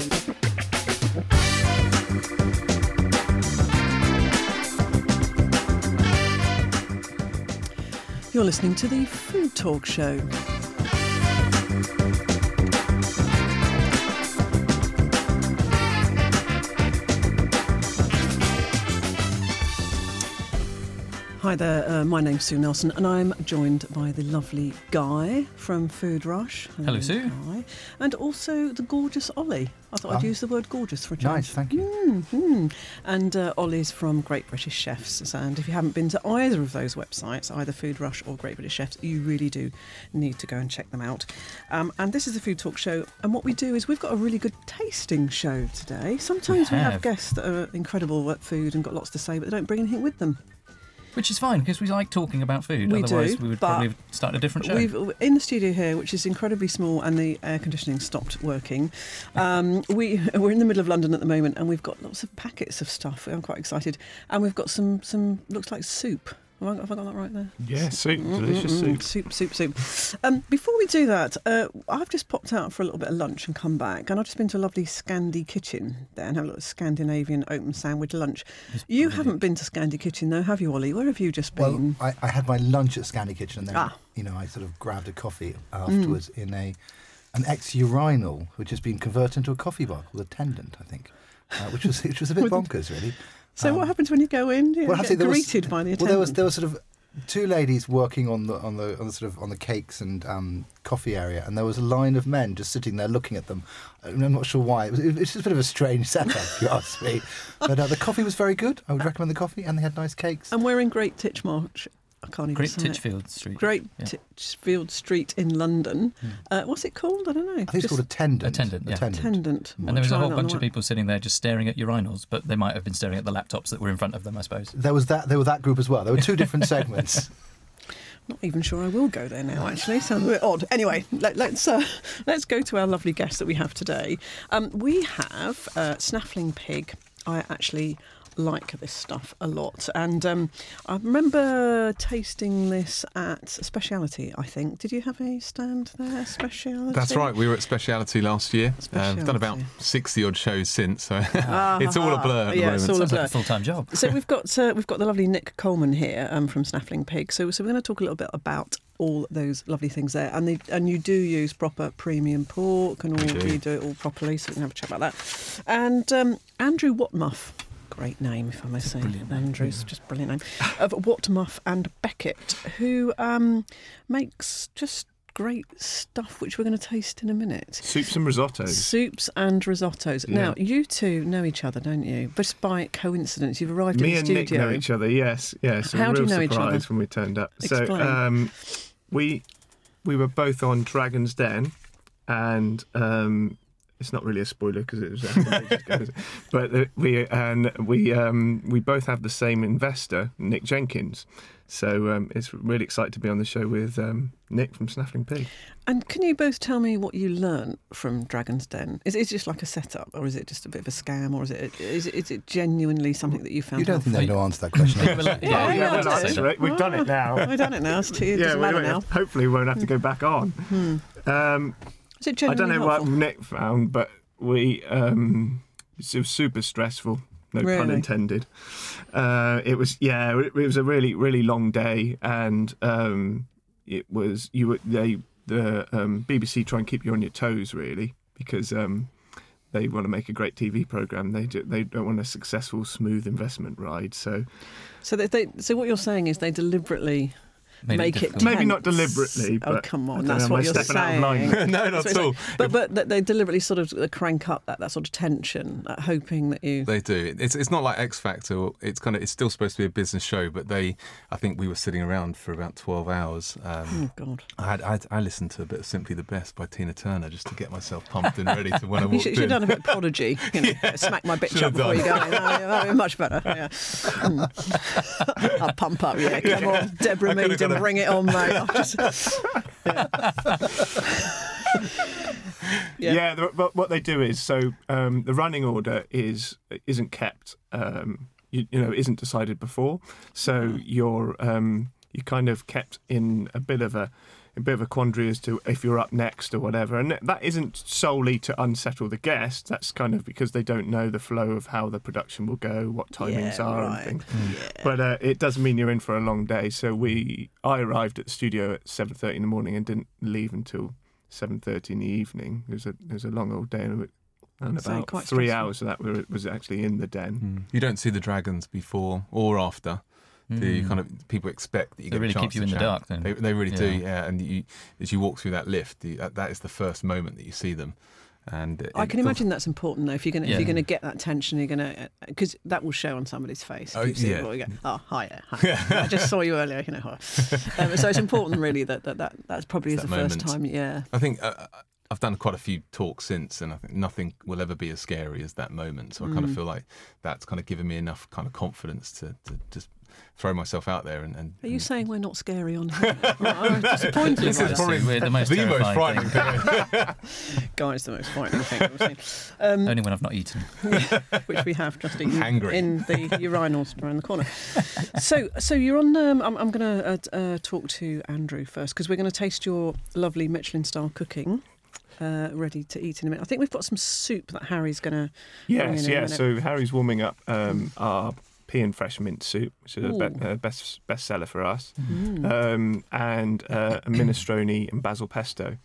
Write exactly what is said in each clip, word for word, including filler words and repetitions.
You're listening to the Food Talk Show. Hi there, uh, my name's Sue Nelson and I'm joined by the lovely Guy from Food Rush. Hello, Hello Sue. Guy. And also the gorgeous Ollie. I thought oh. I'd use the word gorgeous for a change. Nice, thank you. Mm-hmm. And uh, Ollie's from Great British Chefs. And if you haven't been to either of those websites, either Food Rush or Great British Chefs, you really do need to go and check them out. Um, and this is the Food Talk Show. And what we do is we've got a really good tasting show today. Sometimes we have, we have guests that are incredible at food and got lots to say, but they don't bring anything with them. Which is fine, because we like talking about food. We Otherwise, do, we would but probably start a different show. We've, in the studio here, which is incredibly small and the air conditioning stopped working, um, we, we're in the middle of London at the moment and we've got lots of packets of stuff. I'm quite excited. And we've got some, some looks like soup. Have I, have I got that right there? Yeah, soup, delicious Mm-mm-mm. soup. Soup, soup, soup. Um, before we do that, uh, I've just popped out for a little bit of lunch and come back, and I've just been to a lovely Scandi Kitchen there and had a little Scandinavian open sandwich lunch. It's you brilliant. Haven't been to Scandi Kitchen though, have you, Ollie? Where have you just been? Well, I, I had my lunch at Scandi Kitchen and then, Ah. you know, I sort of grabbed a coffee afterwards mm. in a an ex-urinal, which has been converted into a coffee bar called Attendant, I think, uh, which was which was a bit bonkers, really. So um, what happens when you go in? You well, get there greeted was, by the attendant? Well, there was there was sort of two ladies working on the on the on the sort of on the cakes and um, coffee area, and there was a line of men just sitting there looking at them. I'm not sure why. It was, it was just a bit of a strange setup, if you ask me. But uh, the coffee was very good. I would recommend the coffee, and they had nice cakes. And we're in Great Titchmarsh. I can't even Great say Titchfield it. Street. Great yeah. Titchfield Street in London. Hmm. Uh, what's it called? I don't know. I think it's called Attendant. Attendant, yeah. Attendant. Attendant. And there was a Try whole that on bunch the of way. people sitting there just staring at urinals, but they might have been staring at the laptops that were in front of them, I suppose. There was that. There were that group as well. There were two different segments. Not even sure I will go there now, actually. Sounds a bit odd. Anyway, let, let's uh, let's go to our lovely guest that we have today. Um, we have uh, Snaffling Pig. I actually like this stuff a lot. And um, I remember tasting this at Speciality, I think. Did you have a stand there, Speciality? That's right, we were at Speciality last year. Speciality. Um, done about sixty odd shows since, so Ah, it's all a blur at the yeah, moment. it's all a Sounds blur. like a full-time job. So we've got uh, we've got the lovely Nick Coleman here um, from Snaffling Pig. So so we're going to talk a little bit about all those lovely things there, and they, and you do use proper premium pork and all. We do. You do it all properly, so we can have a chat about that. And um, Andrew Watmuff, great name if I may say. Andrew's just a brilliant name of Watmuff and Beckett, who um, makes just great stuff, which we're going to taste in a minute. Soups and risottos. Soups and risottos. Yeah. Now, you two know each other, don't you? Just by coincidence, you've arrived Me in and the Nick studio. know each other, yes. yes. How a do real you know each other? surprise when we turned up. Explain. So um, we we were both on Dragon's Den, and um, it's not really a spoiler because it was ages ago, but uh, we and we um, we both have the same investor, Nick Jenkins. So um, it's really exciting to be on the show with um, Nick from Snaffling Pig. And can you both tell me what you learnt from Dragon's Den? Is it just like a setup, or is it just a bit of a scam, or is it is it, is it genuinely something that you found? You don't think helpful? they know answer that question? Yeah, well, Yeah, yeah, yeah, yeah, I I'd do. say so. Right, we've done it now. I've done it now. It's too, it yeah, doesn't we matter won't now. have- hopefully we won't have to go back on. Hmm. Um, Is it I genuinely don't know helpful? what Nick found, but we um, it was super stressful. No pun Really? intended. Uh, it was yeah. It, it was a really really long day, and um, it was you were they the um, B B C try and keep you on your toes really because um, they want to make a great T V programme. They do, they don't want a successful smooth investment ride. So So they, they so what you're saying is they deliberately Made make it difficult. tense. maybe not deliberately. Oh But come I on, don't that's know, what am I you're stepping out of line? saying. No, That's not what at you're all. saying. But but they- they deliberately sort of crank up that, that sort of tension, that hoping that you. They do. It's it's not like X Factor. It's kind of it's still supposed to be a business show, but they. I think we were sitting around for about twelve hours. Um, Oh God! I had, I had I listened to a bit of Simply the Best by Tina Turner just to get myself pumped and ready to when I You walked should, you should in. have done a bit of Prodigy. You know, smack my bitch Should up have before you done. go in. Oh, yeah, that'd be much better. Yeah. Mm. I'll pump up. Yeah, come on, Deborah I could've Mead, and got a- bring it on, mate. I'll just, yeah. Yeah, Yeah. the, but what they do is so um, the running order is isn't kept, um, you, you know, isn't decided before. So you're um, you kind of kept in a bit of a a bit of a quandary as to if you're up next or whatever. And that isn't solely to unsettle the guest. That's kind of because they don't know the flow of how the production will go, what timings Yeah, are right. and things. Yeah. But uh, it does mean you're in for a long day. So we, I arrived at the studio at seven thirty in the morning and didn't leave until seven thirty in the evening. It was a, it was a long old day, and, and So about quite three stressful. hours of that were, was actually in the den. You don't see the dragons before or after. Do you Mm. kind of people expect that you They get really a chance keep you to in the chat. dark then. They, they really do, Yeah. yeah. And you, as you walk through that lift, you, that, that is the first moment that you see them. And it, I it can feels- imagine that's important though. If you're going to Yeah. if you're going to get that tension, you're going to because that will show on somebody's face. If Oh, you see yeah. it, well, you go, oh, hiya, hi. I just saw you earlier. You know, hi. Um, so it's important really that that, that that's probably It's is the that first moment. time. Yeah. I think uh, I've done quite a few talks since, and I think nothing will ever be as scary as that moment. So I kind Mm. of feel like that's kind of given me enough kind of confidence to, to just throw myself out there. And, and Are you and- saying we're not scary on here? I'm disappointed. This by is that. probably We're the most the most terrifying frightening thing. thing. Guy's the most frightening thing I've ever seen. Um, Only when I've not eaten. which we have just eaten Hangry. in the urinals around the corner. So, so you're on. Um, I'm, I'm going to uh, uh, talk to Andrew first because we're going to taste your lovely Michelin-style cooking. Uh, ready to eat in a minute. I think we've got some soup that Harry's going to. Yes, in a yeah. minute. So Harry's warming up um, our pea and fresh mint soup, which is a Ooh. be- uh, best bestseller for us, Mm. um, and uh, a minestrone and basil pesto,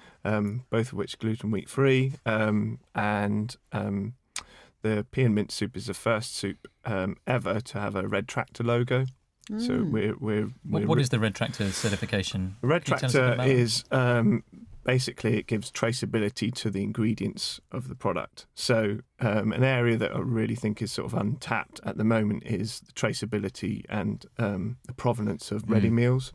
um, both of which gluten wheat free. Um, and um, the pea and mint soup is the first soup um, ever to have a Red Tractor logo. So Mm. we're we're, What, we're what is the Red Tractor certification? Red Can you tell us a bit Tractor about it? is um, basically it gives traceability to the ingredients of the product. So um, an area that I really think is sort of untapped at the moment is the traceability and um, the provenance of ready Mm. meals.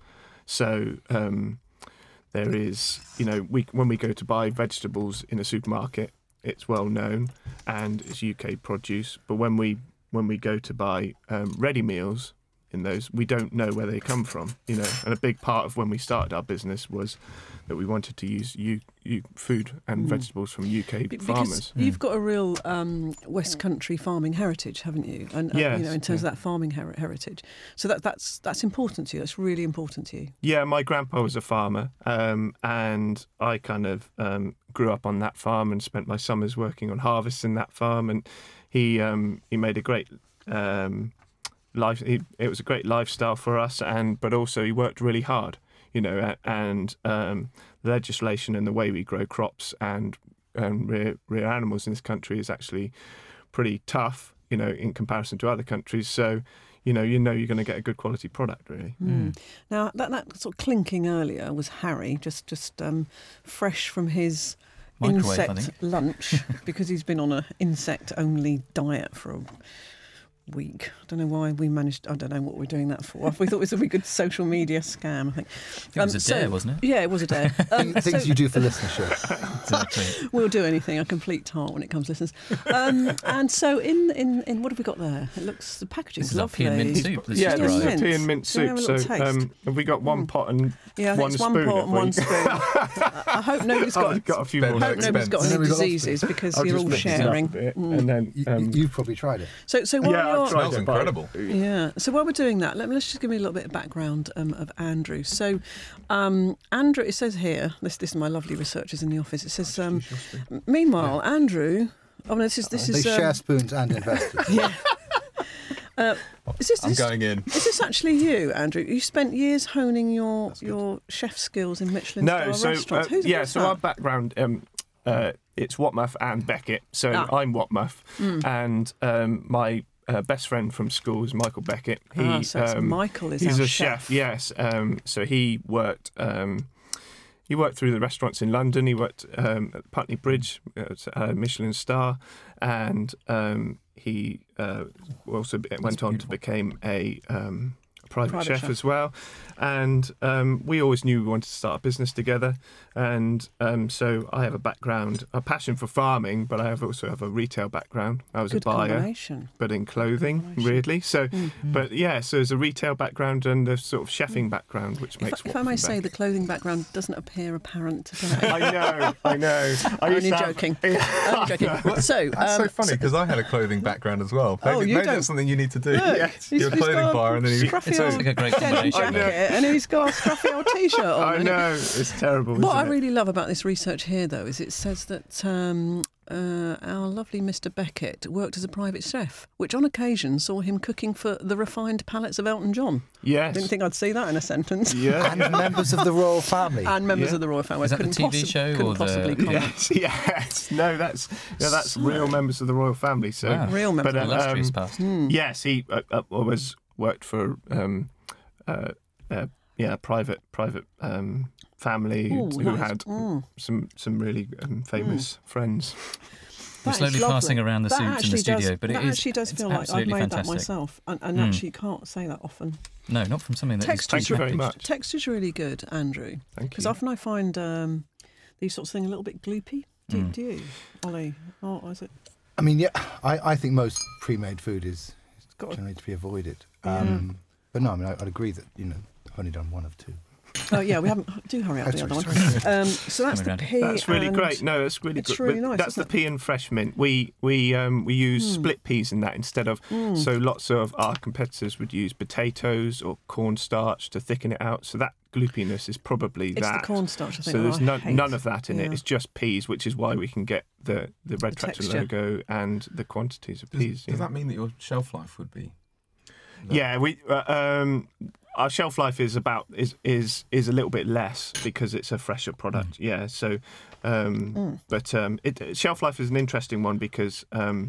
So um, there is, you know, we when we go to buy vegetables in a supermarket, it's well known and it's U K produce. But when we when we go to buy um, ready meals in those, we don't know where they come from, you know. And a big part of when we started our business was that we wanted to use U, U, food and Mm. vegetables from U K Be- because farmers. you've got a real um, West Country farming heritage, haven't you? And uh, Yes, you know, in terms yeah. of that farming her- heritage. So that that's that's important to you. That's really important to you. Yeah, my grandpa was a farmer, um, and I kind of um, grew up on that farm and spent my summers working on harvesting that farm. And he um, he made a great um, life. He, it was a great lifestyle for us, and but also he worked really hard, you know. a- And um, the legislation and the way we grow crops and um, rear, rear animals in this country is actually pretty tough, you know, in comparison to other countries. So, you know, you know you're going to get a good quality product, really. Mm. Now that that sort of clinking earlier was Harry, just just um, fresh from his Microwave, I insect think. lunch because he's been on a insect only diet for a week. I don't know why we managed. I don't know what we're doing that for. We thought it was a really good social media scam. I think It was Um, a so- dare, wasn't it? Yeah, it was a dare. Um, Things so you do for listenership. Exactly. we'll do anything. A complete tart when it comes to listeners. Um, and so in, in in what have we got there? It looks the packaging's This is our lovely. pea and mint soup. This yeah, just pea and this is arrived. a mint. pea and mint Can we have soup. a little So, taste? um, have we got one Mm. pot and Yeah, I think one it's spoon? one pot have and we? one spoon. I, I hope nobody's Oh, got. we've got a few Spend more. no I hope nobody's got And any then we got lots of diseases it. because I'll you're just all mix it up a sharing. bit, Mm. and then You, um, you've probably tried it. So, so while yeah, you're I've tried Smells it, but- incredible. yeah, so while we're doing that, let me let's just give me a little bit of background um, of Andrew. So, um, Andrew, it says here, this this is my lovely researchers in the office. It says, um, meanwhile, Andrew. Oh no, this is this they is. Um, share spoons and investors. yeah. Uh, is this, I'm this going in. is this actually you, Andrew? You spent years honing your your chef skills in Michelin No, star so restaurants. uh, Who's, yeah, who's so that? our background, um, uh, it's Watmuff and Beckett. So Ah. I'm Watmuff, Mm. and um, my uh, best friend from school is Michael Beckett. He, ah, so it's um, Michael is he's our a chef, yes. Um, so he worked. Um, he worked through the restaurants in London. He worked um, at Putney Bridge, at uh, Michelin star, and um, he uh, also be- went on to beautiful. become a um, private, Private chef, chef. as well. And um, we always knew we wanted to start a business together. And um, so I have a background, a passion for farming, but I have also have a retail background. I was Good a buyer, combination. but in clothing, combination. weirdly. So, Mm. but yeah, so there's a retail background and a sort of chefing background, which If, makes. I- if I Watford may say, the Beckett. clothing background doesn't appear apparent today. I know, I know. I Only used to have- joking. Only joking. So, That's um, so funny because I had a clothing background as well. Maybe, Oh, you maybe don't. that's something you need to do. Look, Yes. he's- You're a he's clothing got buyer and then you scruffy It's too. It's like a great denim combination. jacket, and he's got a scruffy old t-shirt on. I and- know, it's terrible. What I isn't it? really love about this research here, though, is it says that um, uh, our lovely Mister Beckett worked as a private chef, which on occasion saw him cooking for the refined palates of Elton John. Yes. Didn't think I'd see that in a sentence. Yeah. And members of the royal family. And members Yeah. of the royal family. Is that the Couldn't T V possi- show couldn't or the- possibly comment. Yes, yes. No, that's yeah, that's So- real members of the royal family. So Wow. Real members. But, uh, Illustrious um, past. Hmm. yes, he uh, uh, was worked for um, uh, uh, yeah private private um, family Ooh, who nice. had Mm. some some really um, famous friends. We're That slowly is lovely. passing around the That suits in the actually studio, does, but it that is actually does it's feel like I've absolutely made fantastic. that myself, and, and Mm. actually can't say that often. No, not from something that is Texture's Thank you very prepackaged. much. Texture's really good, Andrew. Thank Because you. often I find um, these sorts of things a little bit gloopy. Do, Mm. do you, Ollie? Or is it? I mean, yeah, I, I think most pre-made food is Got to- generally to be avoided. Yeah. Um, But no, I mean, I, I'd agree that, you know, I've only done one of two. Oh yeah, we haven't. Do hurry up Oh, the sorry, other one. sorry. Um, so that's Coming the round. pea. That's really and- great. No, that's really it's good. really But nice, that's the isn't pea and fresh mint. We we um, we use Mm. split peas in that instead of. Mm. So lots of our competitors would use potatoes or cornstarch to thicken it out. So that gloopiness is probably It's that. the cornstarch. I think. So that there's I none, hate. none of that in Yeah. it. It's just peas, which is why we can get the, the Red The Tractor texture. logo and the quantities of Does, peas. does yeah. that mean that your shelf life would be? Yeah, we uh, um, our shelf life is about is is is a little bit less because it's a fresher product. Yeah, so um, Mm. but um, it, shelf life is an interesting one because um,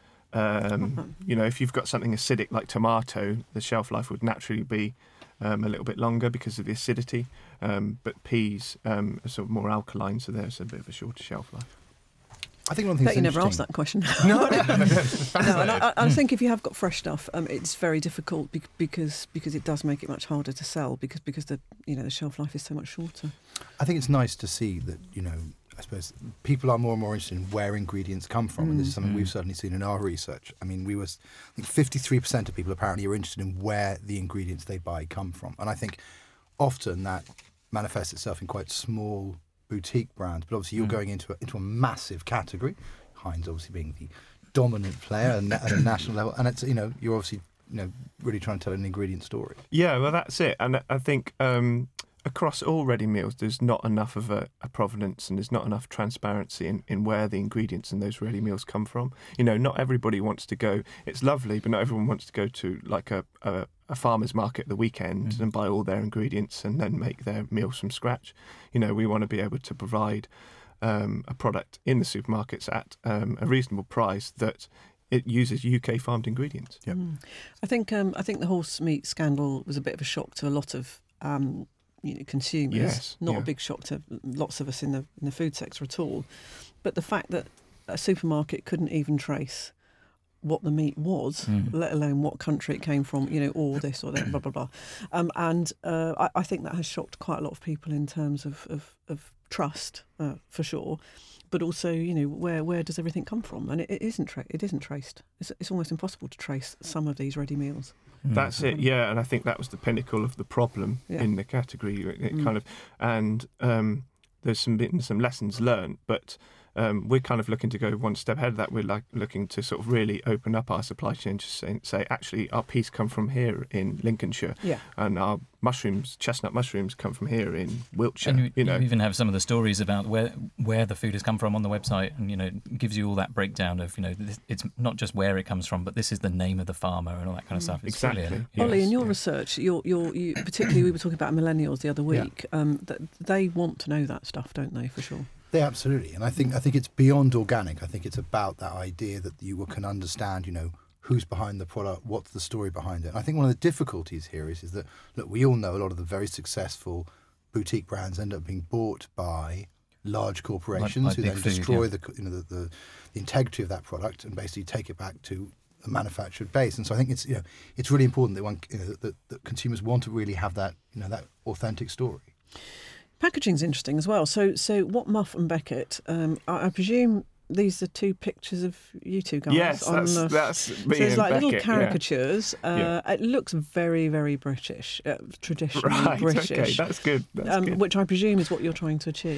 um, you know if you've got something acidic like tomato, the shelf life would naturally be um, a little bit longer because of the acidity. Um, but peas um, are sort of more alkaline, so there's a bit of a shorter shelf life. I think one thing Bet that's you never asked interesting. that question. No, No, and I, I think if you have got fresh stuff, um, it's very difficult bec- because because it does make it much harder to sell because because the you know the shelf life is so much shorter. I think it's nice to see that, you know, I suppose people are more and more interested in where ingredients come from, and this is something Mm. we've certainly seen in our research. I mean, we was, I think fifty-three percent of people apparently are interested in where the ingredients they buy come from, and I think often that manifests itself in quite small boutique brands, but obviously you're Mm. going into a, into a massive category. Heinz obviously being the dominant player at a- at a national level, and it's, you know, you're obviously, you know, really trying to tell an ingredient story. Yeah, well, that's it. And I think um, across all ready meals, there's not enough of a, a provenance and there's not enough transparency in, in where the ingredients in those ready meals come from. You know, not everybody wants to go, it's lovely, but not everyone wants to go to like a, a, a farmer's market at the weekend Mm. and buy all their ingredients and then make their meals from scratch. You know, we want to be able to provide um, a product in the supermarkets at um, a reasonable price that it uses U K farmed ingredients. Yep. Mm. I think um, I think the horse meat scandal was a bit of a shock to a lot of um, you know consumers. Yes, Not yeah. a big shock to lots of us in the in the food sector at all. But the fact that a supermarket couldn't even trace what the meat was, Mm. let alone what country it came from, you know, or this or that, blah blah blah. Um, and uh, I, I think that has shocked quite a lot of people in terms of of, of trust, uh, for sure. But also, you know, where where does everything come from? And it, it isn't tra- it isn't traced. It's it's almost impossible to trace some of these ready meals. Mm. That's it, yeah, and I think that was the pinnacle of the problem Yeah. in the category. It it Mm. kind of, and um, there's some been some lessons learned, but um, we're kind of looking to go one step ahead of that. We're like looking to sort of really open up our supply chain to say, say actually our peas come from here in Lincolnshire, Yeah. and our mushrooms, chestnut mushrooms, come from here in Wiltshire. And you, you know, you even have some of the stories about where where the food has come from on the website, and you know it gives you all that breakdown of you know this, it's not just where it comes from, but this is the name of the farmer and all that kind of Mm. stuff. It's Exactly. brilliant. Yes, Ollie, in your yeah. research, your your you, particularly we were talking about millennials the other Yeah. week. Um, that they want to know that stuff, don't they? For sure. They absolutely, and I think I think it's beyond organic. I think it's about that idea that you can understand, you know, who's behind the product, what's the story behind it. And I think one of the difficulties here is is that look, we all know a lot of the very successful boutique brands end up being bought by large corporations like who Big then Food, destroy yeah. the you know the, the the integrity of that product and basically take it back to a manufactured base. And so I think it's you know it's really important that one you know, that, that consumers want to really have that you know that authentic story. Packaging's interesting as well. So, so what Muff and Beckett? Um, I, I presume these are two pictures of you two guys. yes, on that's the, that's me so there's and like little Beckett, yeah. caricatures. Uh, Yeah. It looks very, very British, uh, traditionally Right, British. okay, that's good. That's um, good. Which I presume is what you're trying to achieve.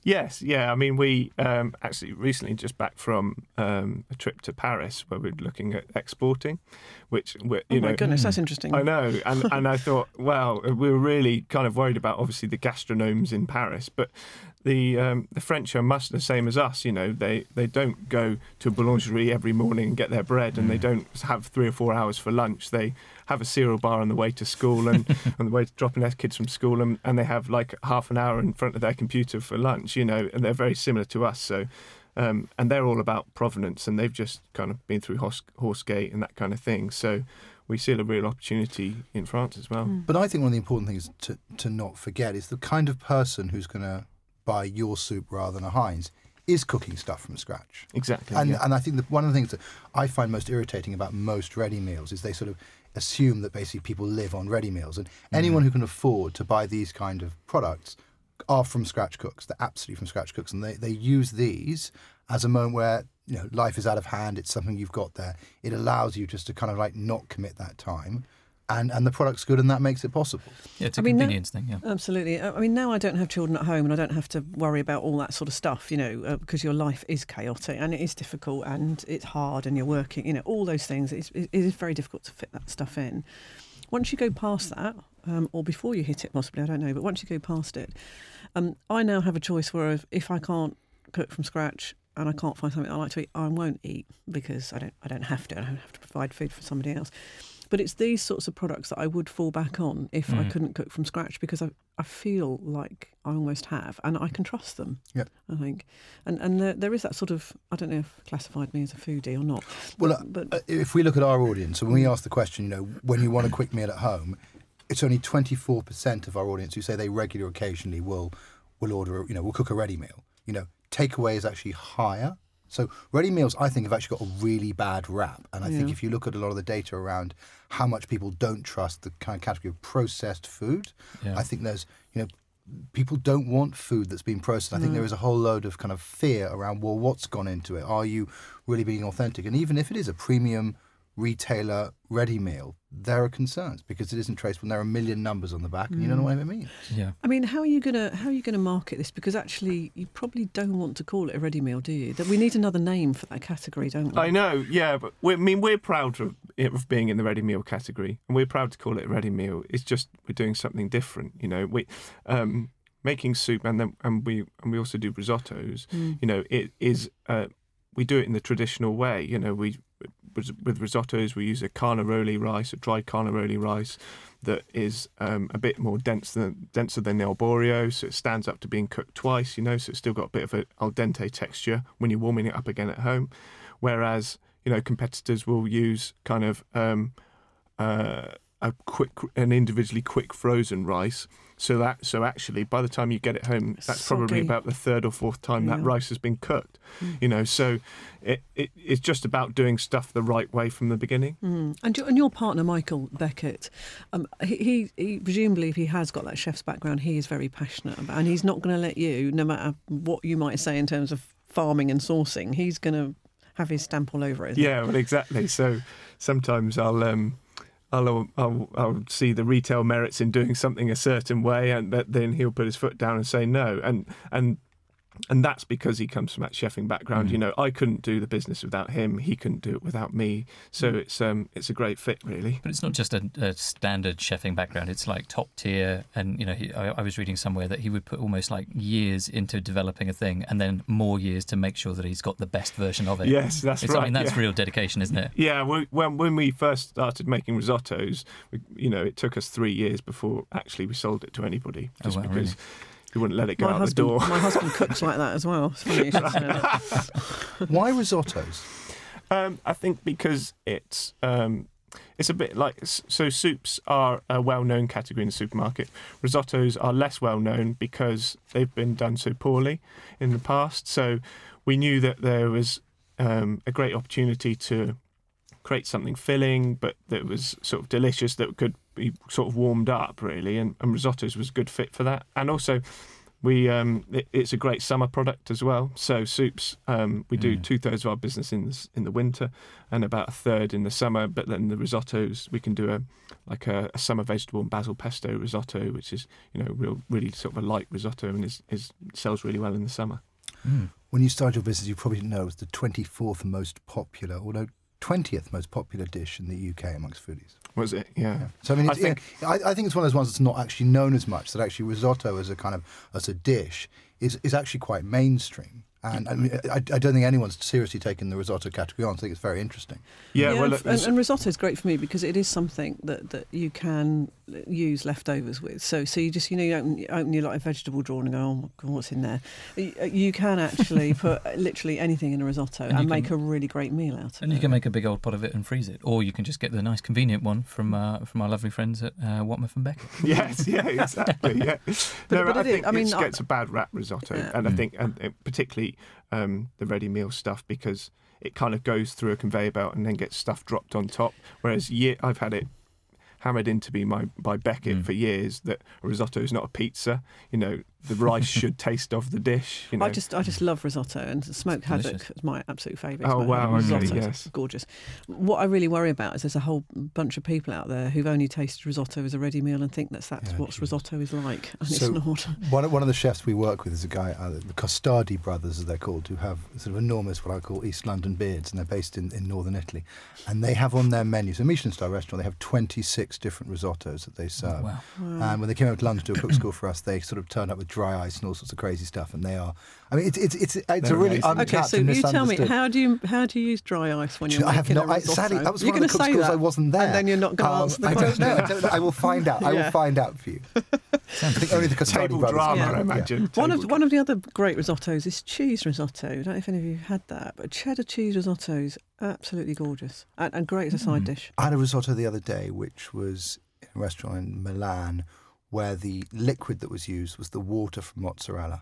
Yes, yeah. I mean, we um, actually recently just back from um, a trip to Paris where we're looking at exporting, which we're, you oh my know, goodness, that's interesting. I know, and and I thought, well, we were really kind of worried about obviously the gastronomes in Paris, but the um, the French are much the same as us. You know, they they don't go to a boulangerie every morning and get their bread, and they don't have three or four hours for lunch. They have a cereal bar on the way to school and on the way to dropping their kids from school, and, and they have like half an hour in front of their computer for lunch, you know, and they're very similar to us. So, um, and they're all about provenance, and they've just kind of been through Horse, Horsegate and that kind of thing. So we see a real opportunity in France as well. Mm. But I think one of the important things to, to not forget is the kind of person who's going to buy your soup rather than a Heinz is cooking stuff from scratch. Exactly. And yeah. and I think that one of the things that I find most irritating about most ready meals is they sort of assume that basically people live on ready meals, and anyone who can afford to buy these kind of products are from scratch cooks. They're absolutely from scratch cooks, and they, they use these as a moment where, you know, life is out of hand. It's something you've got there. It allows you just to kind of like not commit that time, and and the product's good, and that makes it possible. Yeah, it's a I mean, now- convenience thing. Yeah. Absolutely. I I mean, now I don't have children at home, and I don't have to worry about all that sort of stuff, you know, uh, because your life is chaotic and it is difficult and it's hard and you're working, you know, all those things. It's, it is very difficult to fit that stuff in. Once you go past that, um, or before you hit it possibly, I don't know, but once you go past it, um, I now have a choice where if, if I can't cook from scratch and I can't find something I like to eat, I won't eat because I don't I don't have to. I don't have to provide food for somebody else. But it's these sorts of products that I would fall back on if I Mm. couldn't cook from scratch, because I, I feel like I almost have, and I can trust them. Yeah. I think, and and there, there is that sort of, I don't know if classified me as a foodie or not. Well, uh, but uh, if we look at our audience, and when we ask the question, you know, when you want a quick meal at home, it's only twenty-four percent of our audience who say they regularly, occasionally will will order, you know, will cook a ready meal. You know, takeaway is actually higher. So ready meals, I think, have actually got a really bad rap. And I think Yeah. if you look at a lot of the data around how much people don't trust the kind of category of processed food, Yeah. I think there's, you know, people don't want food that's been processed. I think No. there is a whole load of kind of fear around, well, what's gone into it? Are you really being authentic? And even if it is a premium retailer ready meal, there are concerns because it isn't traceable and there are a million numbers on the back and you don't know what it means. Yeah. I mean, how are you gonna how are you gonna market this? Because actually, you probably don't want to call it a ready meal, do you? That we need another name for that category, don't we? I know, yeah, but we, I mean, we're proud of, of being in the ready meal category, and we're proud to call it a ready meal. It's just we're doing something different, you know. We um, making soup, and then and we and we also do risottos. Mm. You know, it is uh, we do it in the traditional way. You know, we with risottos we use a carnaroli rice, a dry carnaroli rice that is um, a bit more dense than denser than the arborio, so it stands up to being cooked twice. You know, so it's still got a bit of an al dente texture when you're warming it up again at home. Whereas, you know, competitors will use kind of um, uh, a quick, an individually quick frozen rice. So that, so actually, by the time you get it home, that's probably Soggy. about the third or fourth time that Yeah. rice has been cooked. Mm. You know, so it, it it's just about doing stuff the right way from the beginning. Mm. And, your, and your partner, Michael Beckett, um, he, he, he presumably, if he has got that chef's background, he is very passionate about, and he's not going to let you, no matter what you might say in terms of farming and sourcing, he's going to have his stamp all over it. isn't he? Yeah, well, exactly. So sometimes I'll um, I'll, I'll I'll see the retail merits in doing something a certain way, and but then he'll put his foot down and say no, and and and that's because he comes from that chefing background. Mm. You know, I couldn't do the business without him. He couldn't do it without me. So it's um it's a great fit, really. But it's not just a, a standard chefing background. It's like top tier. And, you know, he, I, I was reading somewhere that he would put almost like years into developing a thing and then more years to make sure that he's got the best version of it. Yes, that's It's, right. I mean, that's yeah. real dedication, isn't it? Yeah, we, when when we first started making risottos, we, you know, it took us three years before actually we sold it to anybody, Oh, just wow, because really? we wouldn't let it go My out husband, the door. my husband cooks like that as well. It's funny you should say that. Why risottos? Um, I think because it's um, it's a bit like so soups are a well-known category in the supermarket. Risottos are less well-known because they've been done so poorly in the past. So we knew that there was um, a great opportunity to create something filling, but that was sort of delicious, that could be sort of warmed up really, and, and risottos was a good fit for that. And also, We um, it, it's a great summer product as well. So soups, um, we do Mm. two thirds of our business in the, s- in the winter, and about a third in the summer. But then the risottos, we can do a like a, a summer vegetable and basil pesto risotto, which is you know real really sort of a light risotto and is, is sells really well in the summer. Mm. When you started your business, you probably didn't know it was the twenty-fourth most popular, or no, twentieth most popular dish in the U K amongst foodies. Was it? Yeah. Yeah. So I mean, I it's, think- yeah, I, I think it's one of those ones that's not actually known as much. That actually risotto as a kind of as a dish is is actually quite mainstream. And I mean, I, I don't think anyone's seriously taken the risotto category on. I think it's very interesting. Yeah. well, and, look, and, there's- and risotto is great for me because it is something that, that you can use leftovers with. So so you just you know you open, you open your like vegetable drawer and go, oh my god, what's in there? You, you can actually put literally anything in a risotto And and, you make can- a really great meal out of And it. you can make a big old pot of it and freeze it, or you can just get the nice convenient one from uh, from our lovely friends at uh, Watmouth and Beckett. Yes, yeah, exactly. Yeah, no, but I it is- think I mean, it I- gets a bad rap risotto, Yeah. and I Mm. think, and uh, particularly um, the ready meal stuff, because it kind of goes through a conveyor belt and then gets stuff dropped on top. Whereas ye- I've had it hammered into me my, by Beckett Mm. for years that a risotto is not a pizza. You know, the rice should taste of the dish. You know, I just I just love risotto, and smoked haddock Delicious. is my absolute favourite. Oh, Smoked wow, haddock okay, risotto is yes. gorgeous. What I really worry about is there's a whole bunch of people out there who've only tasted risotto as a ready meal and think that's that's Yeah, what Jesus. risotto is like, and So- it's not. One of, one of the chefs we work with is a guy, uh, the Costardi brothers, as they're called, who have sort of enormous, what I call East London beards, and they're based in, in northern Italy. And they have on their menu, so a Michelin star restaurant, they have twenty-six different risottos that they serve. Wow. Wow. And when they came over to London to do a cook school for us, they sort of turned up with dry ice and all sorts of crazy stuff. And they are, I mean, it's it's it's, it's a They're really amazing. untapped Okay, so and you tell me, misunderstood. how do you how do you use dry ice when Do you're you know, I have making no. a I, risotto? sadly, that was You're one of the gonna cook say schools that, I wasn't there. and then you're not going to Um, answer the I don't question. know. I don't know. I will find out. I Yeah. will find out for you. I think only the Costardi table brothers. drama, Yeah. I imagine. One of Table one of the other great risottos is cheese risotto. I don't know if any of you had that, but cheddar cheese risotto is absolutely gorgeous and, and great as a side Mm. dish. I had a risotto the other day, which was in a restaurant in Milan, where the liquid that was used was the water from mozzarella,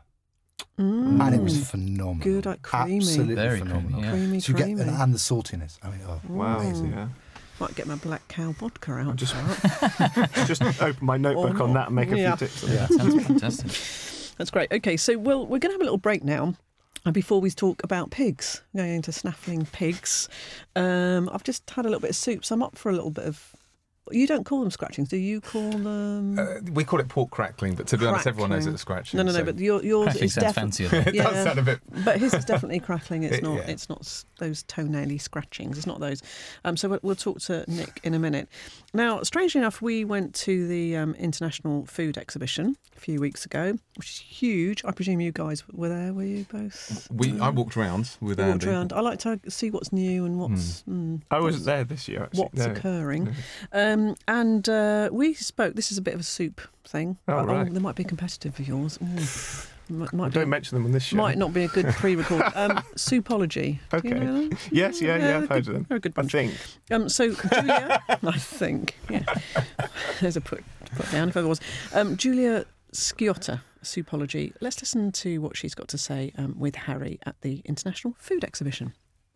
Mm. and it was phenomenal. Good, like creamy. Absolutely Very phenomenal. creamy, yeah. creamy, So you get creamy. and, and the saltiness. I mean, oh, Wow. amazing. Yeah. Might get my black cow vodka out. I'm just- for that. Just open my notebook Or on that and make a yeah. few tips. on Yeah. that. That sounds fantastic. That's great. Okay, so we'll, we're going to have a little break now. And before we talk about pigs, going into snaffling pigs, um, I've just had a little bit of soup, so I'm up for a little bit of. You don't call them scratchings, do you? Call them? Uh, we call it pork crackling, but to be honest, everyone knows Crackling. it's scratching. no, no, no. so But your, yours Crackling is sounds definitely. fancier. it yeah. does sound a bit. But his is definitely crackling. It's It- not. yeah. It's not s- those toenaily scratchings. It's not those. Um, so we'll, we'll talk to Nick in a minute. Now, strangely enough, we went to the um, International Food Exhibition a few weeks ago, which is huge. I presume you guys were there. Were you both? We I walked around with You walked Andy. around. I like to see what's new and what's mm, I what's- wasn't there this year, actually. what's No. occurring. No. Um, and uh, we spoke. This is a bit of a soup thing. Oh, right. there might be a competitor for yours. Ooh. Might, might, Don't be, mention them on this show. might not be a good pre-record. Um, Soupology. Do you Okay. know them? Yes, yeah, yeah, I've they're heard good- of them. They're a good I bunch. think. Um, so Julia, I think, yeah. There's a put put down if ever was. Um, Julia Schiotta, Soupology. Let's listen to what she's got to say um, with Harry at the International Food Exhibition.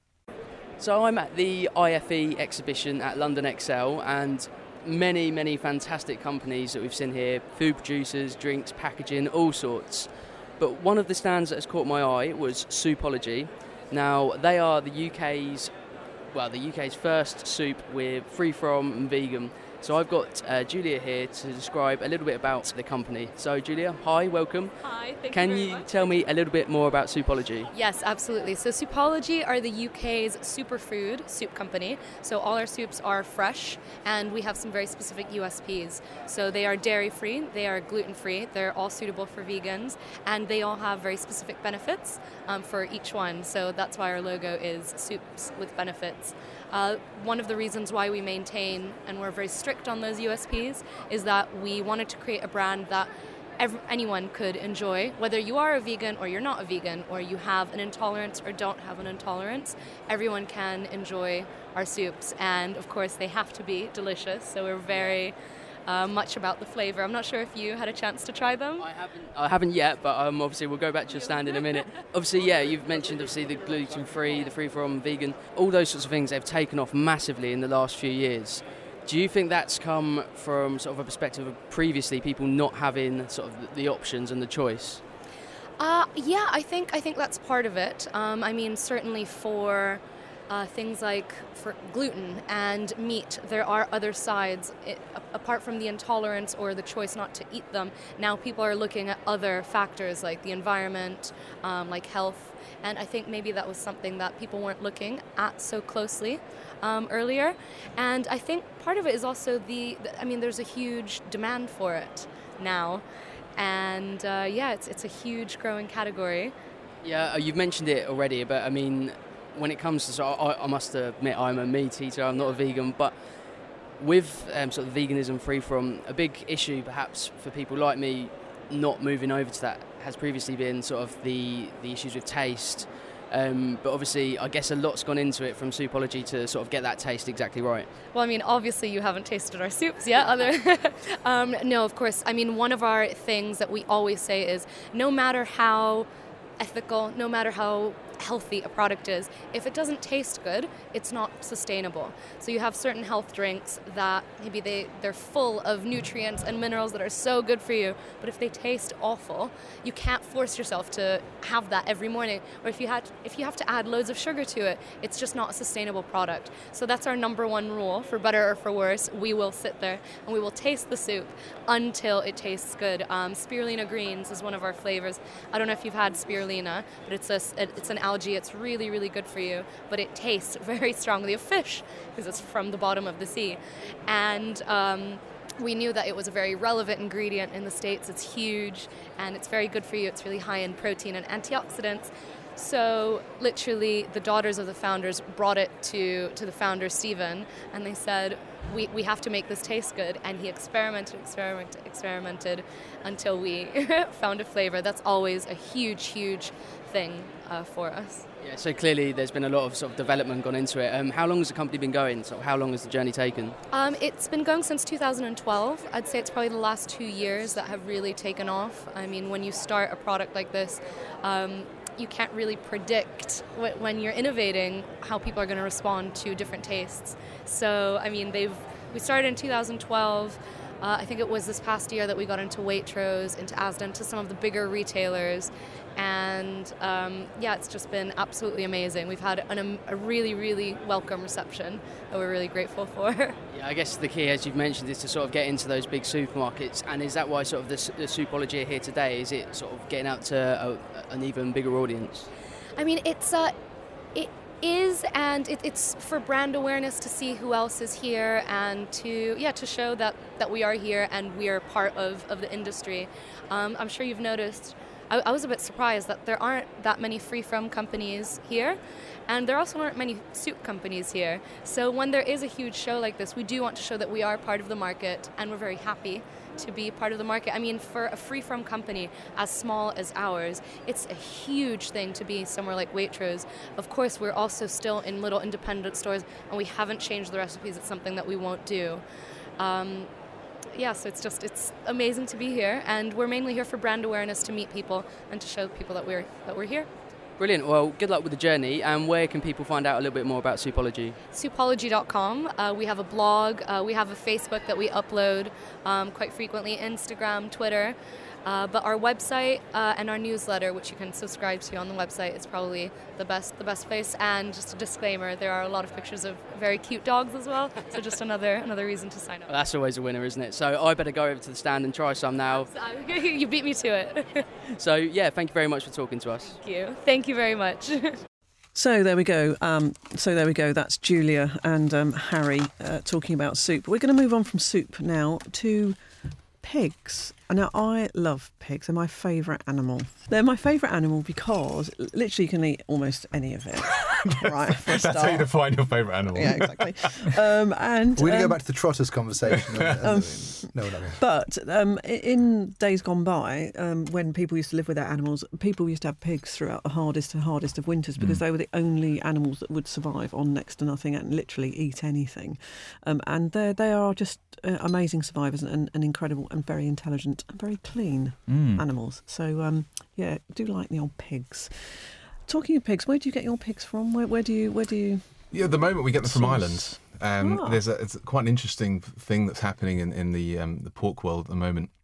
So I'm at the I F E exhibition at London Excel, and many, many fantastic companies that we've seen here, food producers, drinks, packaging, all sorts. But one of the stands that has caught my eye was Soupology. Now, they are the U K's, well, the U K's first soup with free from and vegan. So I've got uh, Julia here to describe a little bit about the company. So Julia, hi, welcome. Hi, thank Can you very you much. tell me a little bit more about Soupology? Yes, absolutely. So Soupology are the U K's superfood soup company. So all our soups are fresh, and we have some very specific U S Ps. So they are dairy-free, they are gluten-free, they're all suitable for vegans, and they all have very specific benefits um, for each one. So that's why our logo is soups with benefits. Uh, one of the reasons why we maintain and we're very strict on those U S Ps is that we wanted to create a brand that every, anyone could enjoy, whether you are a vegan or you're not a vegan, or you have an intolerance or don't have an intolerance. Everyone can enjoy our soups, and of course they have to be delicious, so we're very uh, much about the flavor. I'm not sure if you had a chance to try them. I haven't, I haven't yet, but um, obviously we'll go back to your stand in a minute. Obviously, yeah, you've mentioned obviously the gluten-free, the free-from, vegan, all those sorts of things. They've taken off massively in the last few years. Do you think that's come from sort of a perspective of previously people not having sort of the options and the choice? Uh, yeah, I think I think that's part of it. Um, I mean, certainly for uh, things like for gluten and meat, there are other sides. It, apart from the intolerance or the choice not to eat them, now people are looking at other factors like the environment, um, like health, and I think maybe that was something that people weren't looking at so closely um, earlier. And I think part of it is also the, I mean, there's a huge demand for it now. And uh, yeah, it's it's a huge growing category. Yeah, you've mentioned it already, but I mean, when it comes to, so I, I must admit I'm a meat eater, I'm not a vegan, but with um, sort of veganism free from, a big issue perhaps for people like me not moving over to that has previously been sort of the, the issues with taste. Um, but obviously, I guess a lot's gone into it from Soupology to sort of get that taste exactly right. Well, I mean, obviously you haven't tasted our soups yet. Other, um, no, of course. I mean, one of our things that we always say is no matter how ethical, no matter how healthy a product is, if it doesn't taste good, it's not sustainable. So you have certain health drinks that maybe they, they're full of nutrients and minerals that are so good for you, but if they taste awful, you can't force yourself to have that every morning. Or if you had if you have to add loads of sugar to it, it's just not a sustainable product. So that's our number one rule. For better or for worse, we will sit there and we will taste the soup until it tastes good. Um, spirulina greens is one of our flavors. I don't know if you've had spirulina, but it's a it's an algae. It's really, really good for you, but it tastes very strongly of fish because it's from the bottom of the sea. And um, we knew that it was a very relevant ingredient in the States. It's huge and it's very good for you. It's really high in protein and antioxidants. So literally the daughters of the founders brought it to, to the founder, Stephen, and they said, we, we have to make this taste good. And he experimented, experimented, experimented until we found a flavor. That's always a huge, huge thing uh, for us. Yeah, so clearly there's been a lot of sort of development gone into it. Um, how long has the company been going? So how long has the journey taken? Um, it's been going since two thousand twelve. I'd say it's probably the last two years that have really taken off. I mean, when you start a product like this, um, you can't really predict wh- when you're innovating how people are going to respond to different tastes. So, I mean, they've we started in two thousand twelve. Uh, I think it was this past year that we got into Waitrose, into Asda, into some of the bigger retailers. And um, yeah, it's just been absolutely amazing. We've had an, um, a really, really welcome reception that we're really grateful for. Yeah, I guess the key, as you've mentioned, is to sort of get into those big supermarkets. And is that why sort of the, the Soupology are here today? Is it sort of getting out to a, an even bigger audience? I mean, it's uh, it is, and it, it's for brand awareness to see who else is here and to yeah to show that, that we are here and we are part of, of the industry. Um, I'm sure you've noticed. I, I was a bit surprised that there aren't that many free-from companies here, and there also aren't many soup companies here. So when there is a huge show like this, we do want to show that we are part of the market, and we're very happy to be part of the market. I mean, for a free-from company as small as ours, it's a huge thing to be somewhere like Waitrose. Of course, we're also still in little independent stores, and we haven't changed the recipes. It's something that we won't do. Um, Yeah, so it's just, it's amazing to be here, and we're mainly here for brand awareness, to meet people and to show people that we're that we're here. Brilliant. Well, good luck with the journey. And where can people find out a little bit more about Soupology? Soupology dot com. Uh, we have a blog. Uh, we have a Facebook that we upload um, quite frequently, Instagram, Twitter. Uh, but our website uh, and our newsletter, which you can subscribe to on the website, is probably the best the best place. And just a disclaimer, there are a lot of pictures of very cute dogs as well. So just another another reason to sign up. Well, that's always a winner, isn't it? So I better go over to the stand and try some now. You beat me to it. So yeah, thank you very much for talking to us. Thank you. Thank you very much. So there we go. Um, so there we go. That's Julia and um, Harry uh, talking about soup. We're going to move on from soup now to pigs. Now, I love pigs. They're my favourite animal. They're my favourite animal because literally you can eat almost any of it. Right, for a That's start. how you define your favourite animal. Yeah, exactly. Um, and We're going to um, go back to the trotters conversation. Um, no, no, no. But um, i- in days gone by, um, when people used to live with their animals, people used to have pigs throughout the hardest and hardest of winters because Mm. they were the only animals that would survive on next to nothing and literally eat anything. Um, and they they are just uh, amazing survivors and, and incredible and very intelligent and very clean Mm. animals. So um, yeah, do like the old pigs. Talking of pigs, where do you get your pigs from? Where, where do you where do you? Yeah, at the moment we get them from Source. Ireland. Um, Ah. There's a, it's quite an interesting thing that's happening in, in the um, the pork world at the moment.